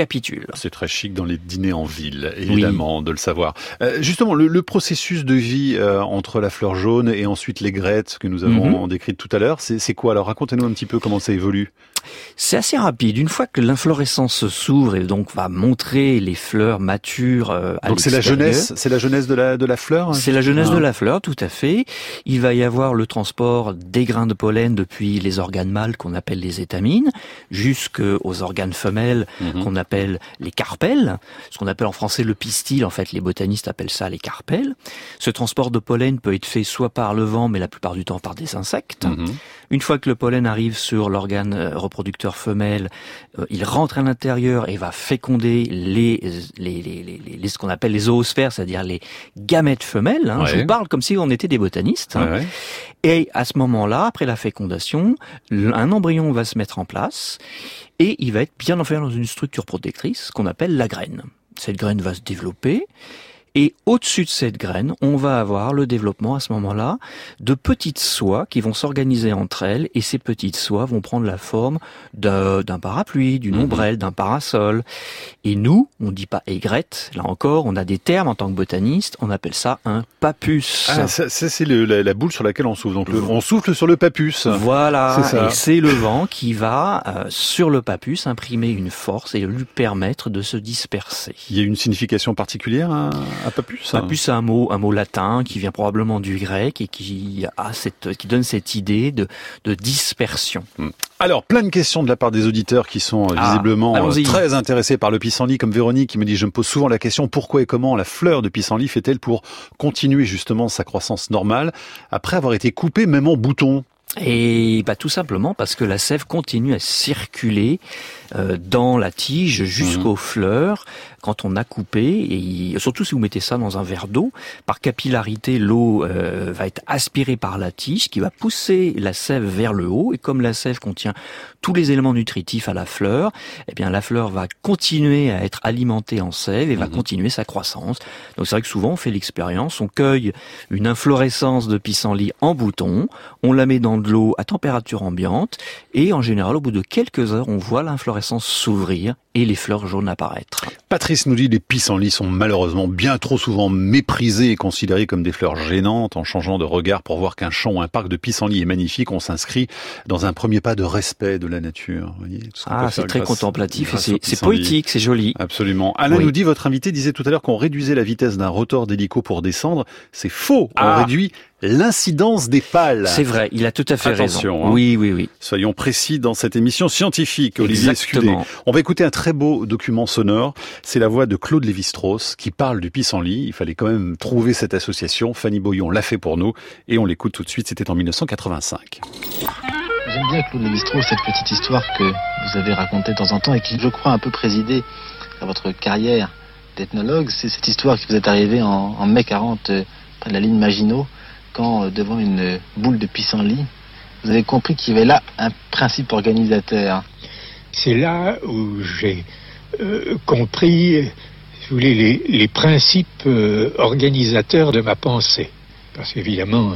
C'est très chic dans les dîners en ville, évidemment, de le savoir. Justement, le processus de vie entre la fleur jaune et ensuite l'aigrette que nous avons décrite tout à l'heure, c'est quoi? Alors racontez-nous un petit peu comment ça évolue. C'est assez rapide. Une fois que l'inflorescence s'ouvre et donc va montrer les fleurs matures à donc c'est la jeunesse de la fleur. C'est la jeunesse de la fleur, tout à fait. Il va y avoir le transport des grains de pollen depuis les organes mâles qu'on appelle les étamines, jusqu'aux organes femelles qu'on appelle les carpelles, ce qu'on appelle en français le pistil. En fait, les botanistes appellent ça les carpelles. Ce transport de pollen peut être fait soit par le vent, mais la plupart du temps par des insectes. Une fois que le pollen arrive sur l'organe reproducteur femelle, il rentre à l'intérieur et va féconder ce qu'on appelle les zoosphères, c'est-à-dire les gamètes femelles. Je vous parle comme si on était des botanistes. Et à ce moment-là, après la fécondation, un embryon va se mettre en place et il va être bien enfermé dans une structure protectrice qu'on appelle la graine. Cette graine va se développer. Et au-dessus de cette graine, on va avoir le développement à ce moment-là de petites soies qui vont s'organiser entre elles, et ces petites soies vont prendre la forme d'un parapluie, d'une ombrelle, d'un parasol. Et nous, on dit pas aigrette, là encore, on a des termes en tant que botaniste, on appelle ça un papus. Ah, ça c'est la boule sur laquelle on souffle. Donc on souffle sur le papus. Voilà, c'est ça. Et c'est le vent qui va sur le papus imprimer une force et lui permettre de se disperser. Il y a une signification particulière à papus? Papus, c'est un mot latin qui vient probablement du grec et qui donne cette idée de dispersion. Alors, plein de questions de la part des auditeurs qui sont visiblement très intéressés par le pissenlit, comme Véronique qui me dit, je me pose souvent la question, pourquoi et comment la fleur de pissenlit fait-elle pour continuer justement sa croissance normale après avoir été coupée même en bouton? Et tout simplement parce que la sève continue à circuler dans la tige jusqu'aux fleurs quand on a coupé, et surtout si vous mettez ça dans un verre d'eau, par capillarité, l'eau va être aspirée par la tige qui va pousser la sève vers le haut, et comme la sève contient tous les éléments nutritifs à la fleur, eh bien la fleur va continuer à être alimentée en sève et va continuer sa croissance. Donc c'est vrai que souvent on fait l'expérience, on cueille une inflorescence de pissenlit en bouton, on la met dans de l'eau à température ambiante, et en général au bout de quelques heures on voit l'inflorescence s'ouvrir et les fleurs jaunes apparaître. Patrice nous dit que les pissenlits sont malheureusement bien trop souvent méprisés et considérés comme des fleurs gênantes. En changeant de regard pour voir qu'un champ ou un parc de pissenlits est magnifique, on s'inscrit dans un premier pas de respect de la nature. Vous voyez, c'est très contemplatif et c'est poétique, c'est joli. Absolument. Alain nous dit, votre invité disait tout à l'heure qu'on réduisait la vitesse d'un rotor d'hélico pour descescendre. C'est faux. On réduit l'incidence des pales. C'est vrai, il a tout à fait raison. Hein. Oui. Soyons précis dans cette émission scientifique, Olivier Escudé. On va écouter un très beau document sonore. C'est la voix de Claude Lévi-Strauss qui parle du pissenlit. Il fallait quand même trouver cette association. Fanny Boyon l'a fait pour nous et on l'écoute tout de suite. C'était en 1985. J'aime bien Claude Lévi-Strauss, cette petite histoire que vous avez racontée de temps en temps et qui, je crois, a un peu présidé à votre carrière d'ethnologue. C'est cette histoire qui vous est arrivée en mai 40 près de la ligne Maginot, quand devant une boule de pissenlit, vous avez compris qu'il y avait là un principe organisateur. C'est là où j'ai compris, si vous voulez, les principes organisateurs de ma pensée. Parce qu'évidemment,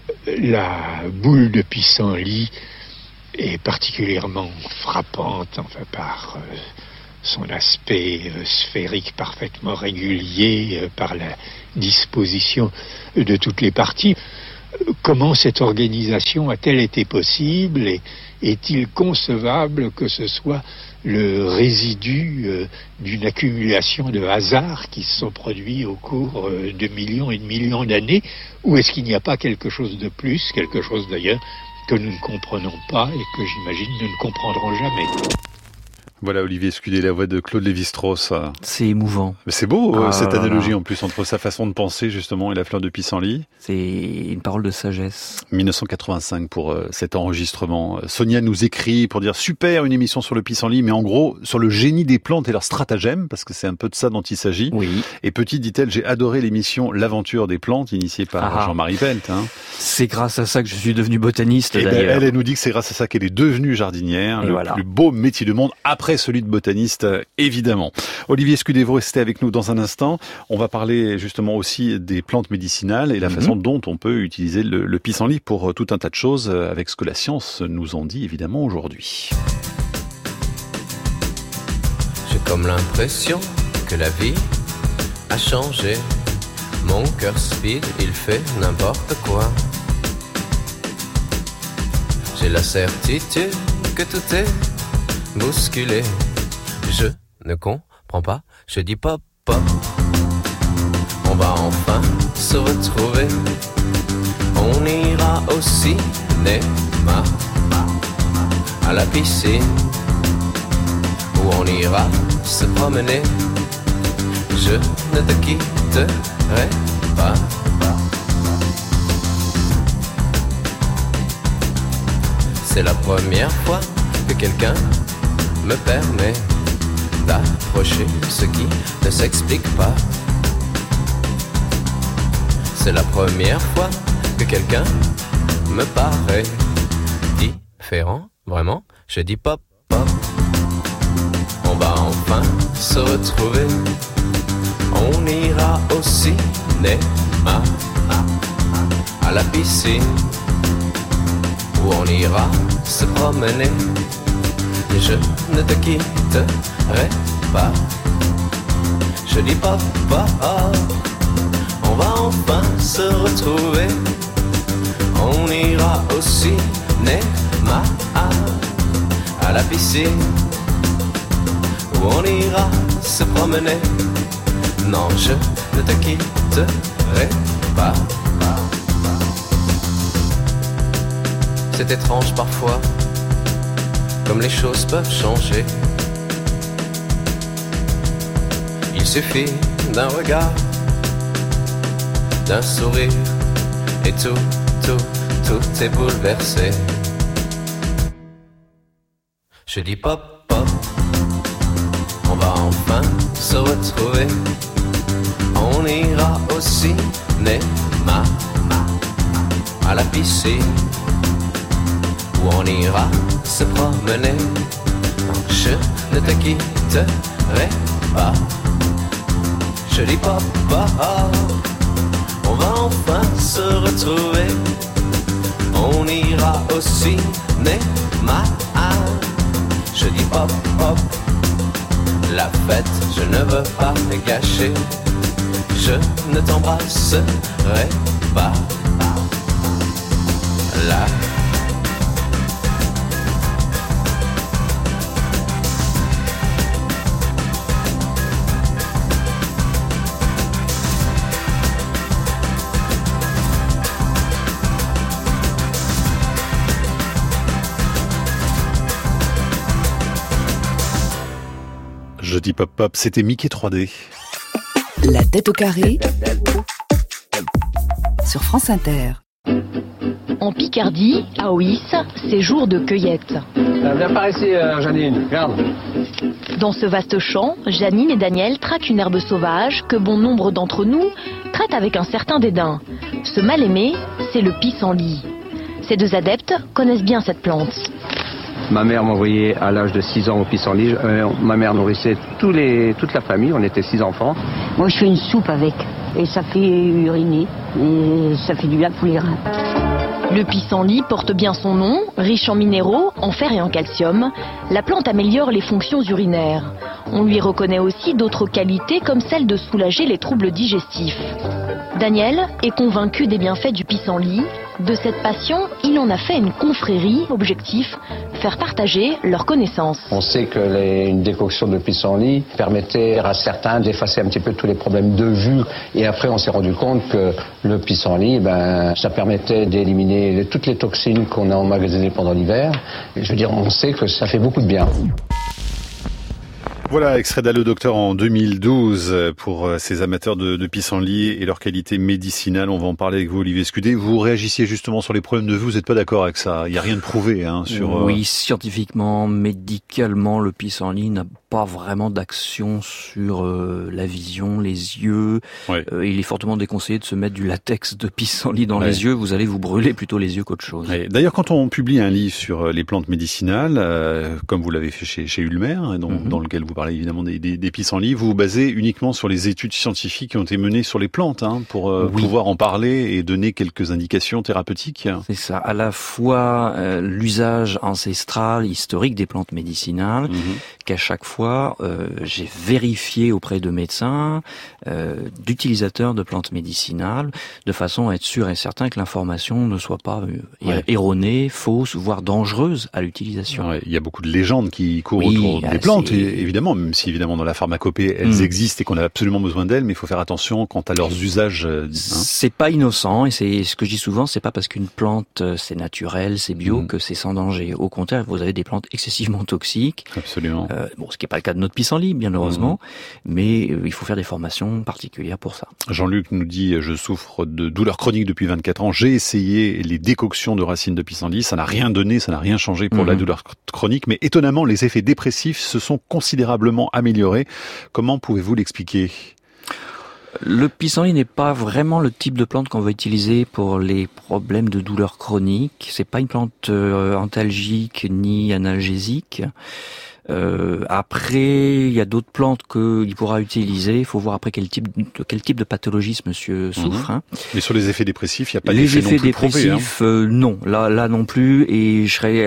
la boule de pissenlit est particulièrement frappante, par son aspect sphérique parfaitement régulier, par la disposition de toutes les parties. Comment cette organisation a-t-elle été possible et est-il concevable que ce soit le résidu d'une accumulation de hasards qui se sont produits au cours de millions et de millions d'années, ou est-ce qu'il n'y a pas quelque chose de plus, quelque chose d'ailleurs que nous ne comprenons pas et que j'imagine nous ne comprendrons jamais. Voilà Olivier Escudé, la voix de Claude Lévi-Strauss. C'est émouvant. Mais c'est beau cette analogie en plus entre sa façon de penser justement et la fleur de pissenlit. C'est une parole de sagesse. 1985 pour cet enregistrement. Sonia nous écrit pour dire super, une émission sur le pissenlit, mais en gros sur le génie des plantes et leurs stratagèmes, parce que c'est un peu de ça dont il s'agit. Oui. Et petite, dit-elle, j'ai adoré l'émission L'aventure des plantes initiée par Jean-Marie Pelt. C'est grâce à ça que je suis devenu botaniste d'ailleurs. Elle nous dit que c'est grâce à ça qu'elle est devenue jardinière, plus beau métier du monde après celui de botaniste, évidemment. Olivier Escudé, vous restez avec nous dans un instant. On va parler justement aussi des plantes médicinales et la façon dont on peut utiliser le pissenlit pour tout un tas de choses avec ce que la science nous en dit évidemment aujourd'hui. J'ai comme l'impression que la vie a changé. Mon cœur speed, il fait n'importe quoi. J'ai la certitude que tout est bousculé. Je ne comprends pas, je dis pop pop. On va enfin se retrouver. On ira au cinéma, à la piscine, où on ira se promener. Je ne te quitterai pas. C'est la première fois que quelqu'un me permet d'approcher ce qui ne s'explique pas. C'est la première fois que quelqu'un me paraît différent, vraiment, je dis pop pop. On va enfin se retrouver. On ira au cinéma, à la piscine, où on ira se promener. Et je ne te quitterai pas. Je dis pop pop. On va enfin se retrouver. On ira au cinéma, à la piscine, où on ira se promener. Non, je ne te quitterai pas. C'est étrange parfois, comme les choses peuvent changer. Il suffit d'un regard, d'un sourire, et tout est bouleversé. Je dis pop pop. On va enfin se retrouver. On ira au cinéma, à la piscine, où on ira se promener. Je ne te quitterai pas. Je dis pop pop. On va enfin se retrouver. On ira au cinéma. Je dis pop pop. La fête, je ne veux pas gâcher. Je ne t'embrasserai pas. Là. Je dis pop pop, c'était Mickey 3D. La tête au carré sur France Inter. En Picardie, à Oïs, c'est jour de cueillette. Viens par ici, Janine, regarde. Dans ce vaste champ, Janine et Daniel traquent une herbe sauvage que bon nombre d'entre nous traitent avec un certain dédain. Ce mal-aimé, c'est le pissenlit. Ces deux adeptes connaissent bien cette plante. Ma mère m'envoyait à l'âge de 6 ans au pissenlit. Ma mère nourrissait toute la famille, on était 6 enfants. Moi je fais une soupe avec, et ça fait uriner, et ça fait du bien pour les reins. Le pissenlit porte bien son nom, riche en minéraux, en fer et en calcium. La plante améliore les fonctions urinaires. On lui reconnaît aussi d'autres qualités comme celle de soulager les troubles digestifs. Daniel est convaincu des bienfaits du pissenlit. De cette passion, il en a fait une confrérie. Objectif, faire partager leurs connaissances. On sait que une décoction de pissenlit permettait à certains d'effacer un petit peu tous les problèmes de vue. Et après, on s'est rendu compte que le pissenlit, ça permettait d'éliminer toutes les toxines qu'on a emmagasinées pendant l'hiver. Et je veux dire, on sait que ça fait beaucoup de bien. Voilà, extrait d'Allo Docteur en 2012 pour ces amateurs de pissenlit et leur qualité médicinale. On va en parler avec vous, Olivier Scudé. Vous réagissiez justement sur les problèmes de vue. Vous n'êtes pas d'accord avec ça? Il n'y a rien de prouvé sur... Oui, scientifiquement, médicalement, le pissenlit n'a pas vraiment d'action sur la vision, les yeux. Ouais. Il est fortement déconseillé de se mettre du latex de pissenlit dans les yeux. Vous allez vous brûler plutôt les yeux qu'autre chose. Ouais. D'ailleurs, quand on publie un livre sur les plantes médicinales, comme vous l'avez fait chez Ulmer, dans lequel vous parlez évidemment des pissenlits, vous vous basez uniquement sur les études scientifiques qui ont été menées sur les plantes, pour pouvoir en parler et donner quelques indications thérapeutiques. C'est ça, à la fois l'usage ancestral, historique des plantes médicinales, qu'à chaque fois fois, j'ai vérifié auprès de médecins, d'utilisateurs de plantes médicinales, de façon à être sûr et certain que l'information ne soit pas erronée, fausse, voire dangereuse à l'utilisation. Ouais, il y a beaucoup de légendes qui courent autour des plantes, évidemment, même si évidemment dans la pharmacopée elles existent et qu'on a absolument besoin d'elles, mais il faut faire attention quant à leurs usages. C'est pas innocent, et c'est ce que je dis souvent, c'est pas parce qu'une plante c'est naturel, c'est bio que c'est sans danger. Au contraire, vous avez des plantes excessivement toxiques. Absolument. Ce qui n'est pas le cas de notre pissenlit, bien heureusement, mais il faut faire des formations particulières pour ça. Jean-Luc nous dit, je souffre de douleurs chroniques depuis 24 ans, j'ai essayé les décoctions de racines de pissenlit, ça n'a rien donné, ça n'a rien changé pour la douleur chronique, mais étonnamment, les effets dépressifs se sont considérablement améliorés. Comment pouvez-vous l'expliquer ? Le pissenlit n'est pas vraiment le type de plante qu'on va utiliser pour les problèmes de douleurs chroniques. C'est pas une plante antalgique ni analgésique. Après, il y a d'autres plantes qu'il pourra utiliser. Il faut voir après quel type de pathologie ce monsieur souffre. Mais sur les effets dépressifs, il n'y a pas d'effet non plus prouvé. Les effets dépressifs, non, là non plus. Et je serais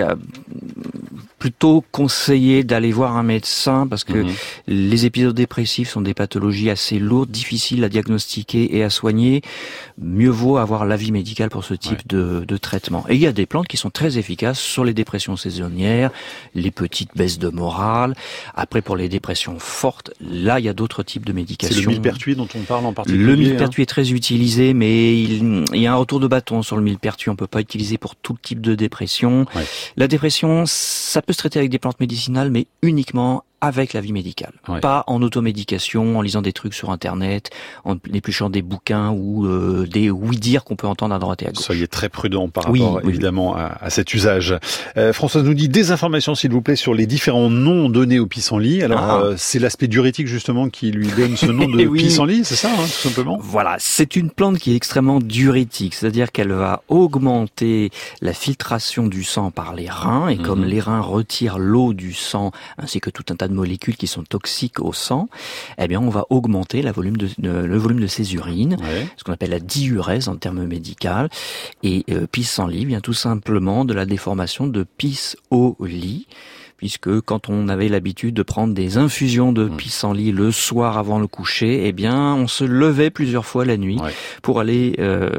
plutôt conseillé d'aller voir un médecin parce que les épisodes dépressifs sont des pathologies assez lourdes, difficiles à diagnostiquer et à soigner. Mieux vaut avoir l'avis médical pour ce type de traitement. Et il y a des plantes qui sont très efficaces sur les dépressions saisonnières, les petites baisses de morale. Après, pour les dépressions fortes, là, il y a d'autres types de médications. C'est le millepertuis dont on parle en particulier. Le millepertuis est très utilisé, mais il y a un retour de bâton sur le millepertuis. On peut pas utiliser pour tout type de dépression. La dépression, ça peut se traiter avec des plantes médicinales, mais uniquement avec l'avis médical. Pas en automédication, en lisant des trucs sur Internet, en épluchant des bouquins ou des oui-dire qu'on peut entendre à droite et à gauche. Soyez très prudents par rapport, évidemment, à cet usage. Françoise nous dit des informations, s'il vous plaît, sur les différents noms donnés au pissenlit. Alors, c'est l'aspect diurétique, justement, qui lui donne ce nom de pissenlit, c'est ça, tout simplement ? Voilà, c'est une plante qui est extrêmement diurétique, c'est-à-dire qu'elle va augmenter la filtration du sang par les reins, et comme les reins retirent l'eau du sang, ainsi que tout un tas de molécules qui sont toxiques au sang, eh bien on va augmenter le volume de ses urines, ce qu'on appelle la diurèse en termes médicaux. Et pissenlit vient tout simplement de la déformation de pissenlit, puisque quand on avait l'habitude de prendre des infusions de pissenlit le soir avant le coucher, eh bien on se levait plusieurs fois la nuit pour aller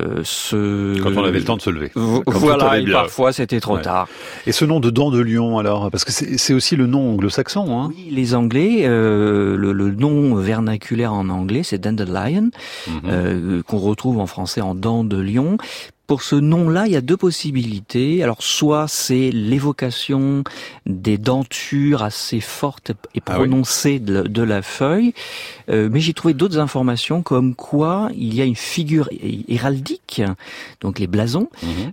Quand on avait le temps de se lever. Voilà, et parfois c'était trop tard. Et ce nom de dent de lion, alors, parce que c'est aussi le nom anglo-saxon, hein. Oui, les Anglais, le nom vernaculaire en anglais, c'est dandelion, qu'on retrouve en français en dent de lion. Pour ce nom-là, il y a deux possibilités. Alors, soit c'est l'évocation des dentures assez fortes et prononcées de la feuille, mais j'ai trouvé d'autres informations comme quoi il y a une figure héraldique, donc les blasons,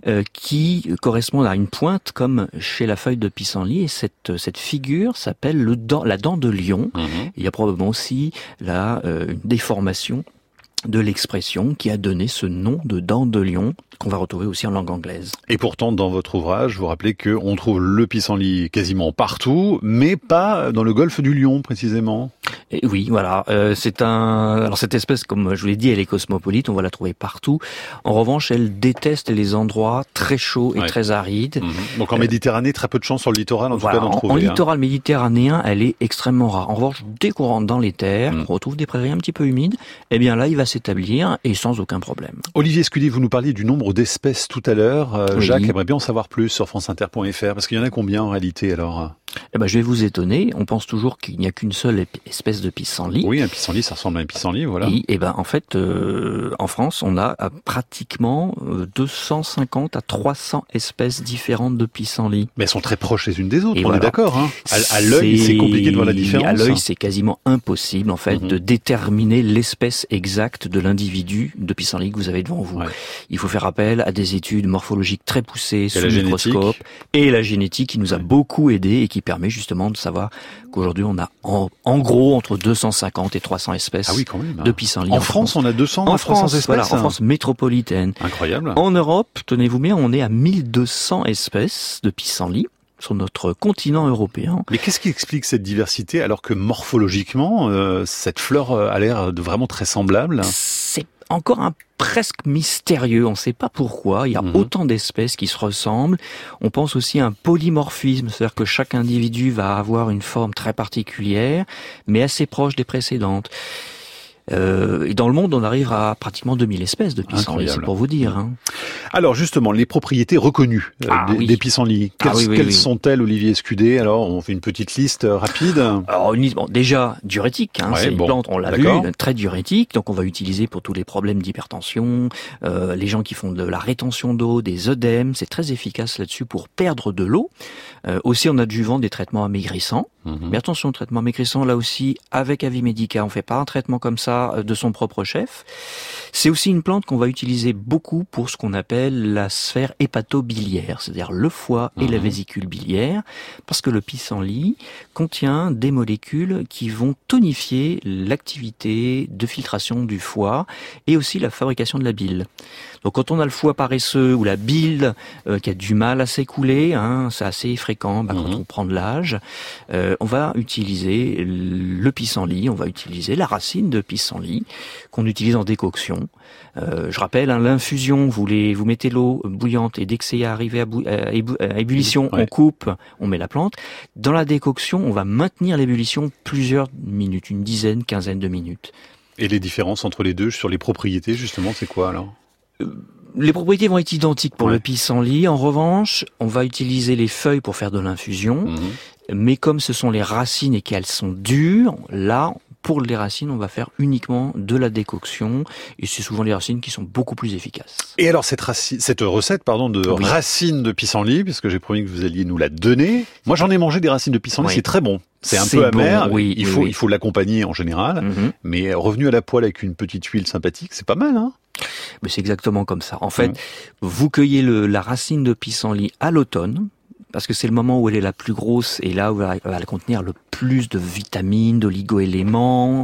qui correspondent à une pointe comme chez la feuille de pissenlit, et cette figure s'appelle la dent de lion. Il y a probablement aussi là une déformation de l'expression qui a donné ce nom de dent de lion qu'on va retrouver aussi en langue anglaise. Et pourtant, dans votre ouvrage, vous rappelez qu'on trouve le pissenlit quasiment partout, mais pas dans le golfe du Lion, précisément. Et oui, voilà. Alors cette espèce, comme je vous l'ai dit, elle est cosmopolite, on va la trouver partout. En revanche, elle déteste les endroits très chauds et très arides. Donc en Méditerranée, très peu de chance sur le littoral, en tout cas d'en trouver. En littoral méditerranéen, elle est extrêmement rare. En revanche, dès qu'on rentre dans les terres, on retrouve des prairies un petit peu humides, eh bien là, il va s'établir et sans aucun problème. Olivier Scully, vous nous parliez du nombre d'espèces tout à l'heure. Jacques aimerait bien en savoir plus sur franceinter.fr, parce qu'il y en a combien en réalité alors ? Eh ben, je vais vous étonner. On pense toujours qu'il n'y a qu'une seule espèce de pissenlit. Oui, un pissenlit, ça ressemble à un pissenlit, voilà. Et ben, en fait, en France, on a pratiquement 250 à 300 espèces différentes de pissenlit. Mais elles sont très proches les unes des autres, on est d'accord, hein. À l'œil, c'est compliqué de voir la différence. À l'œil, c'est quasiment impossible, en fait, de déterminer l'espèce exacte de l'individu de pissenlit que vous avez devant vous. Il faut faire appel à des études morphologiques très poussées sous microscope et la génétique qui nous a beaucoup aidé et qui permet justement de savoir qu'aujourd'hui on a en gros entre 250 et 300 espèces de pissenlit. En France, on a 200 à 300 espèces. Voilà, en France métropolitaine. Incroyable. En Europe, tenez-vous bien, on est à 1200 espèces de pissenlit sur notre continent européen. Mais qu'est-ce qui explique cette diversité alors que morphologiquement, cette fleur a l'air de vraiment très semblable ? encore presque mystérieux. On ne sait pas pourquoi. Il y a autant d'espèces qui se ressemblent. On pense aussi à un polymorphisme, c'est-à-dire que chaque individu va avoir une forme très particulière, mais assez proche des précédentes. Et dans le monde, on arrive à pratiquement 2000 espèces de pissenlits, c'est pour vous dire. Hein. Alors justement, les propriétés reconnues des pissenlits, quelles sont-elles, Olivier Escudé? Alors, on fait une petite liste rapide. Alors, déjà, diurétique, c'est une plante, on l'a vu, très diurétique, donc on va utiliser pour tous les problèmes d'hypertension, les gens qui font de la rétention d'eau, des œdèmes, c'est très efficace là-dessus pour perdre de l'eau. Aussi, en adjuvant des traitements amaigrissants. Mais attention, traitement amaigrissant, là aussi, avec avis médical, on fait pas un traitement comme ça de son propre chef. C'est aussi une plante qu'on va utiliser beaucoup pour ce qu'on appelle la sphère hépatobiliaire, c'est-à-dire le foie et la vésicule biliaire, parce que le pissenlit contient des molécules qui vont tonifier l'activité de filtration du foie et aussi la fabrication de la bile. Donc quand on a le foie paresseux ou la bile qui a du mal à s'écouler, c'est assez fréquent quand on prend de l'âge, on va utiliser le pissenlit, on va utiliser la racine de pissenlit qu'on utilise en décoction. Je rappelle, l'infusion, vous mettez l'eau bouillante et dès que c'est arrivé à ébullition, on coupe, on met la plante. Dans la décoction, on va maintenir l'ébullition plusieurs minutes, une dizaine, quinzaine de minutes. Et les différences entre les deux sur les propriétés, justement, c'est quoi alors ? Les propriétés vont être identiques pour le pissenlit. En revanche, on va utiliser les feuilles pour faire de l'infusion. Mais comme ce sont les racines et qu'elles sont dures, là, pour les racines, on va faire uniquement de la décoction. Et c'est souvent les racines qui sont beaucoup plus efficaces. Et alors, cette recette, de racines de pissenlit, puisque j'ai promis que vous alliez nous la donner. Moi, j'en ai mangé des racines de pissenlit, c'est très bon. C'est un peu amer, il faut l'accompagner en général. Mais revenu à la poêle avec une petite huile sympathique, c'est pas mal, Mais c'est exactement comme ça. En fait, vous cueillez la racine de pissenlit à l'automne, parce que c'est le moment où elle est la plus grosse et là où elle va contenir le plus de vitamines, d'oligo-éléments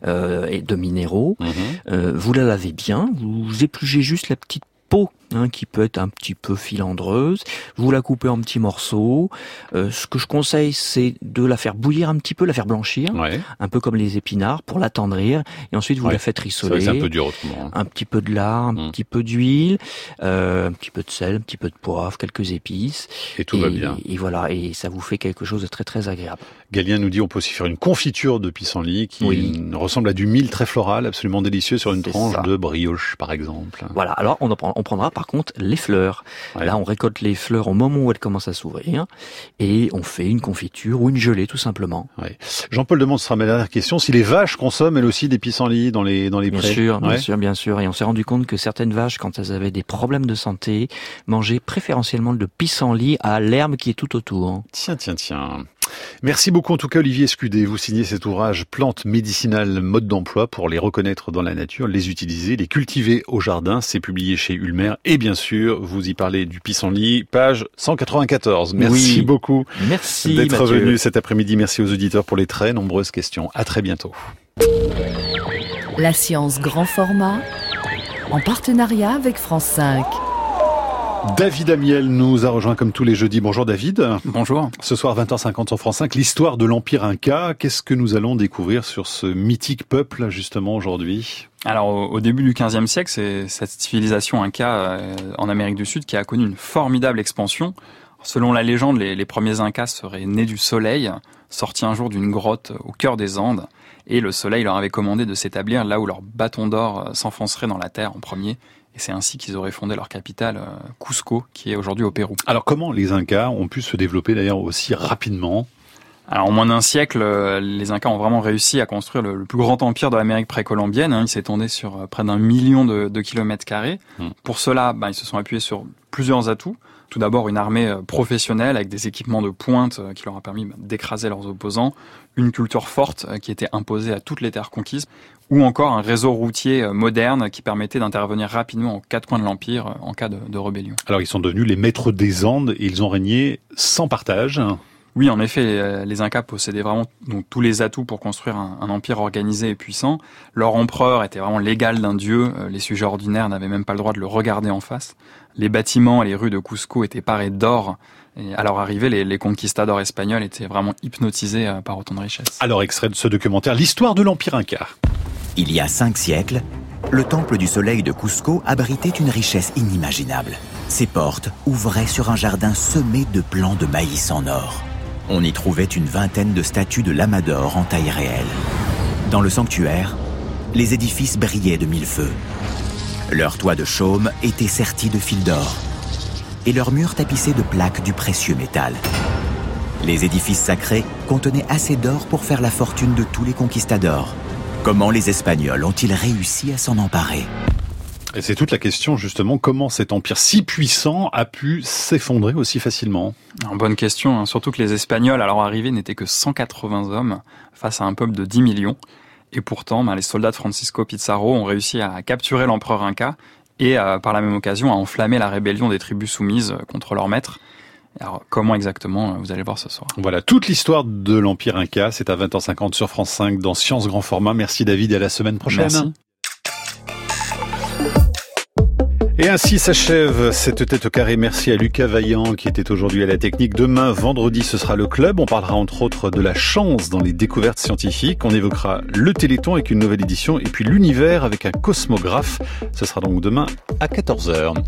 et de minéraux. Vous la lavez bien, vous épluchez juste la petite peau qui peut être un petit peu filandreuse. Vous la coupez en petits morceaux. Ce que je conseille, c'est de la faire bouillir un petit peu, la faire blanchir, un peu comme les épinards, pour l'attendrir. Et ensuite, vous la faites rissoler. C'est un peu dur autrement. Un petit peu de lard, un petit peu d'huile, un petit peu de sel, un petit peu de poivre, quelques épices. Et tout va bien. Et voilà, et ça vous fait quelque chose de très très agréable. Galien nous dit on peut aussi faire une confiture de pissenlit qui ressemble à du mil très floral, absolument délicieux sur une tranche de brioche, par exemple. Voilà, alors on prendra par contre les fleurs. Là, on récolte les fleurs au moment où elles commencent à s'ouvrir et on fait une confiture ou une gelée, tout simplement. Jean-Paul demande, ce sera ma dernière question, si les vaches consomment elles aussi des pissenlits dans les prés. Bien sûr. Et on s'est rendu compte que certaines vaches, quand elles avaient des problèmes de santé, mangeaient préférentiellement le pissenlit à l'herbe qui est tout autour. Tiens. Merci beaucoup en tout cas Olivier Escudé. Vous signez cet ouvrage Plantes médicinales, mode d'emploi pour les reconnaître dans la nature, les utiliser, les cultiver au jardin. C'est publié chez Ulmer et bien sûr vous y parlez du pissenlit, page 194. Merci beaucoup d'être venu cet après-midi. Merci aux auditeurs pour les très nombreuses questions. À très bientôt. La science grand format en partenariat avec France 5. David Amiel nous a rejoint comme tous les jeudis. Bonjour David. Bonjour. Ce soir 20h50 sur France 5, l'histoire de l'Empire Inca. Qu'est-ce que nous allons découvrir sur ce mythique peuple justement aujourd'hui ? Alors au début du XVe siècle, c'est cette civilisation Inca en Amérique du Sud qui a connu une formidable expansion. Selon la légende, les premiers Incas seraient nés du soleil, sortis un jour d'une grotte au cœur des Andes. Et le soleil leur avait commandé de s'établir là où leur bâton d'or s'enfoncerait dans la terre en premier. Et c'est ainsi qu'ils auraient fondé leur capitale, Cusco, qui est aujourd'hui au Pérou. Alors comment les Incas ont pu se développer d'ailleurs aussi rapidement ? Alors en moins d'un siècle, les Incas ont vraiment réussi à construire le plus grand empire de l'Amérique précolombienne. Il s'étendait sur près d'1 million de kilomètres carrés. Pour cela, ils se sont appuyés sur plusieurs atouts. Tout d'abord, une armée professionnelle avec des équipements de pointe qui leur a permis d'écraser leurs opposants, une culture forte qui était imposée à toutes les terres conquises, ou encore un réseau routier moderne qui permettait d'intervenir rapidement aux quatre coins de l'Empire en cas de rébellion. Alors ils sont devenus les maîtres des Andes et ils ont régné sans partage. Oui, en effet, les Incas possédaient vraiment tous les atouts pour construire un empire organisé et puissant. Leur empereur était vraiment l'égal d'un dieu. Les sujets ordinaires n'avaient même pas le droit de le regarder en face. Les bâtiments et les rues de Cusco étaient parés d'or. Et à leur arrivée, les conquistadors espagnols étaient vraiment hypnotisés par autant de richesses. Alors, extrait de ce documentaire, l'histoire de l'Empire Inca. Il y a 5 siècles, le temple du soleil de Cusco abritait une richesse inimaginable. Ses portes ouvraient sur un jardin semé de plants de maïs en or. On y trouvait une vingtaine de statues de lama d'or en taille réelle. Dans le sanctuaire, les édifices brillaient de mille feux. Leurs toits de chaume étaient sertis de fils d'or et leurs murs tapissés de plaques du précieux métal. Les édifices sacrés contenaient assez d'or pour faire la fortune de tous les conquistadors. Comment les Espagnols ont-ils réussi à s'en emparer ? Et c'est toute la question, justement, comment cet empire si puissant a pu s'effondrer aussi facilement ? Bonne question, surtout que les Espagnols, à leur arrivée, n'étaient que 180 hommes face à un peuple de 10 millions. Et pourtant, les soldats de Francisco Pizarro ont réussi à capturer l'empereur Inca et, par la même occasion, à enflammer la rébellion des tribus soumises contre leur maître. Alors, comment exactement, vous allez voir ce soir. Voilà, toute l'histoire de l'Empire Inca, c'est à 20h50 sur France 5 dans Science Grand Format. Merci David et à la semaine prochaine. Merci. Et ainsi s'achève cette tête au carré. Merci à Lucas Vaillant qui était aujourd'hui à la technique. Demain, vendredi, ce sera le club. On parlera entre autres de la chance dans les découvertes scientifiques. On évoquera le Téléthon avec une nouvelle édition et puis l'univers avec un cosmographe. Ce sera donc demain à 14h.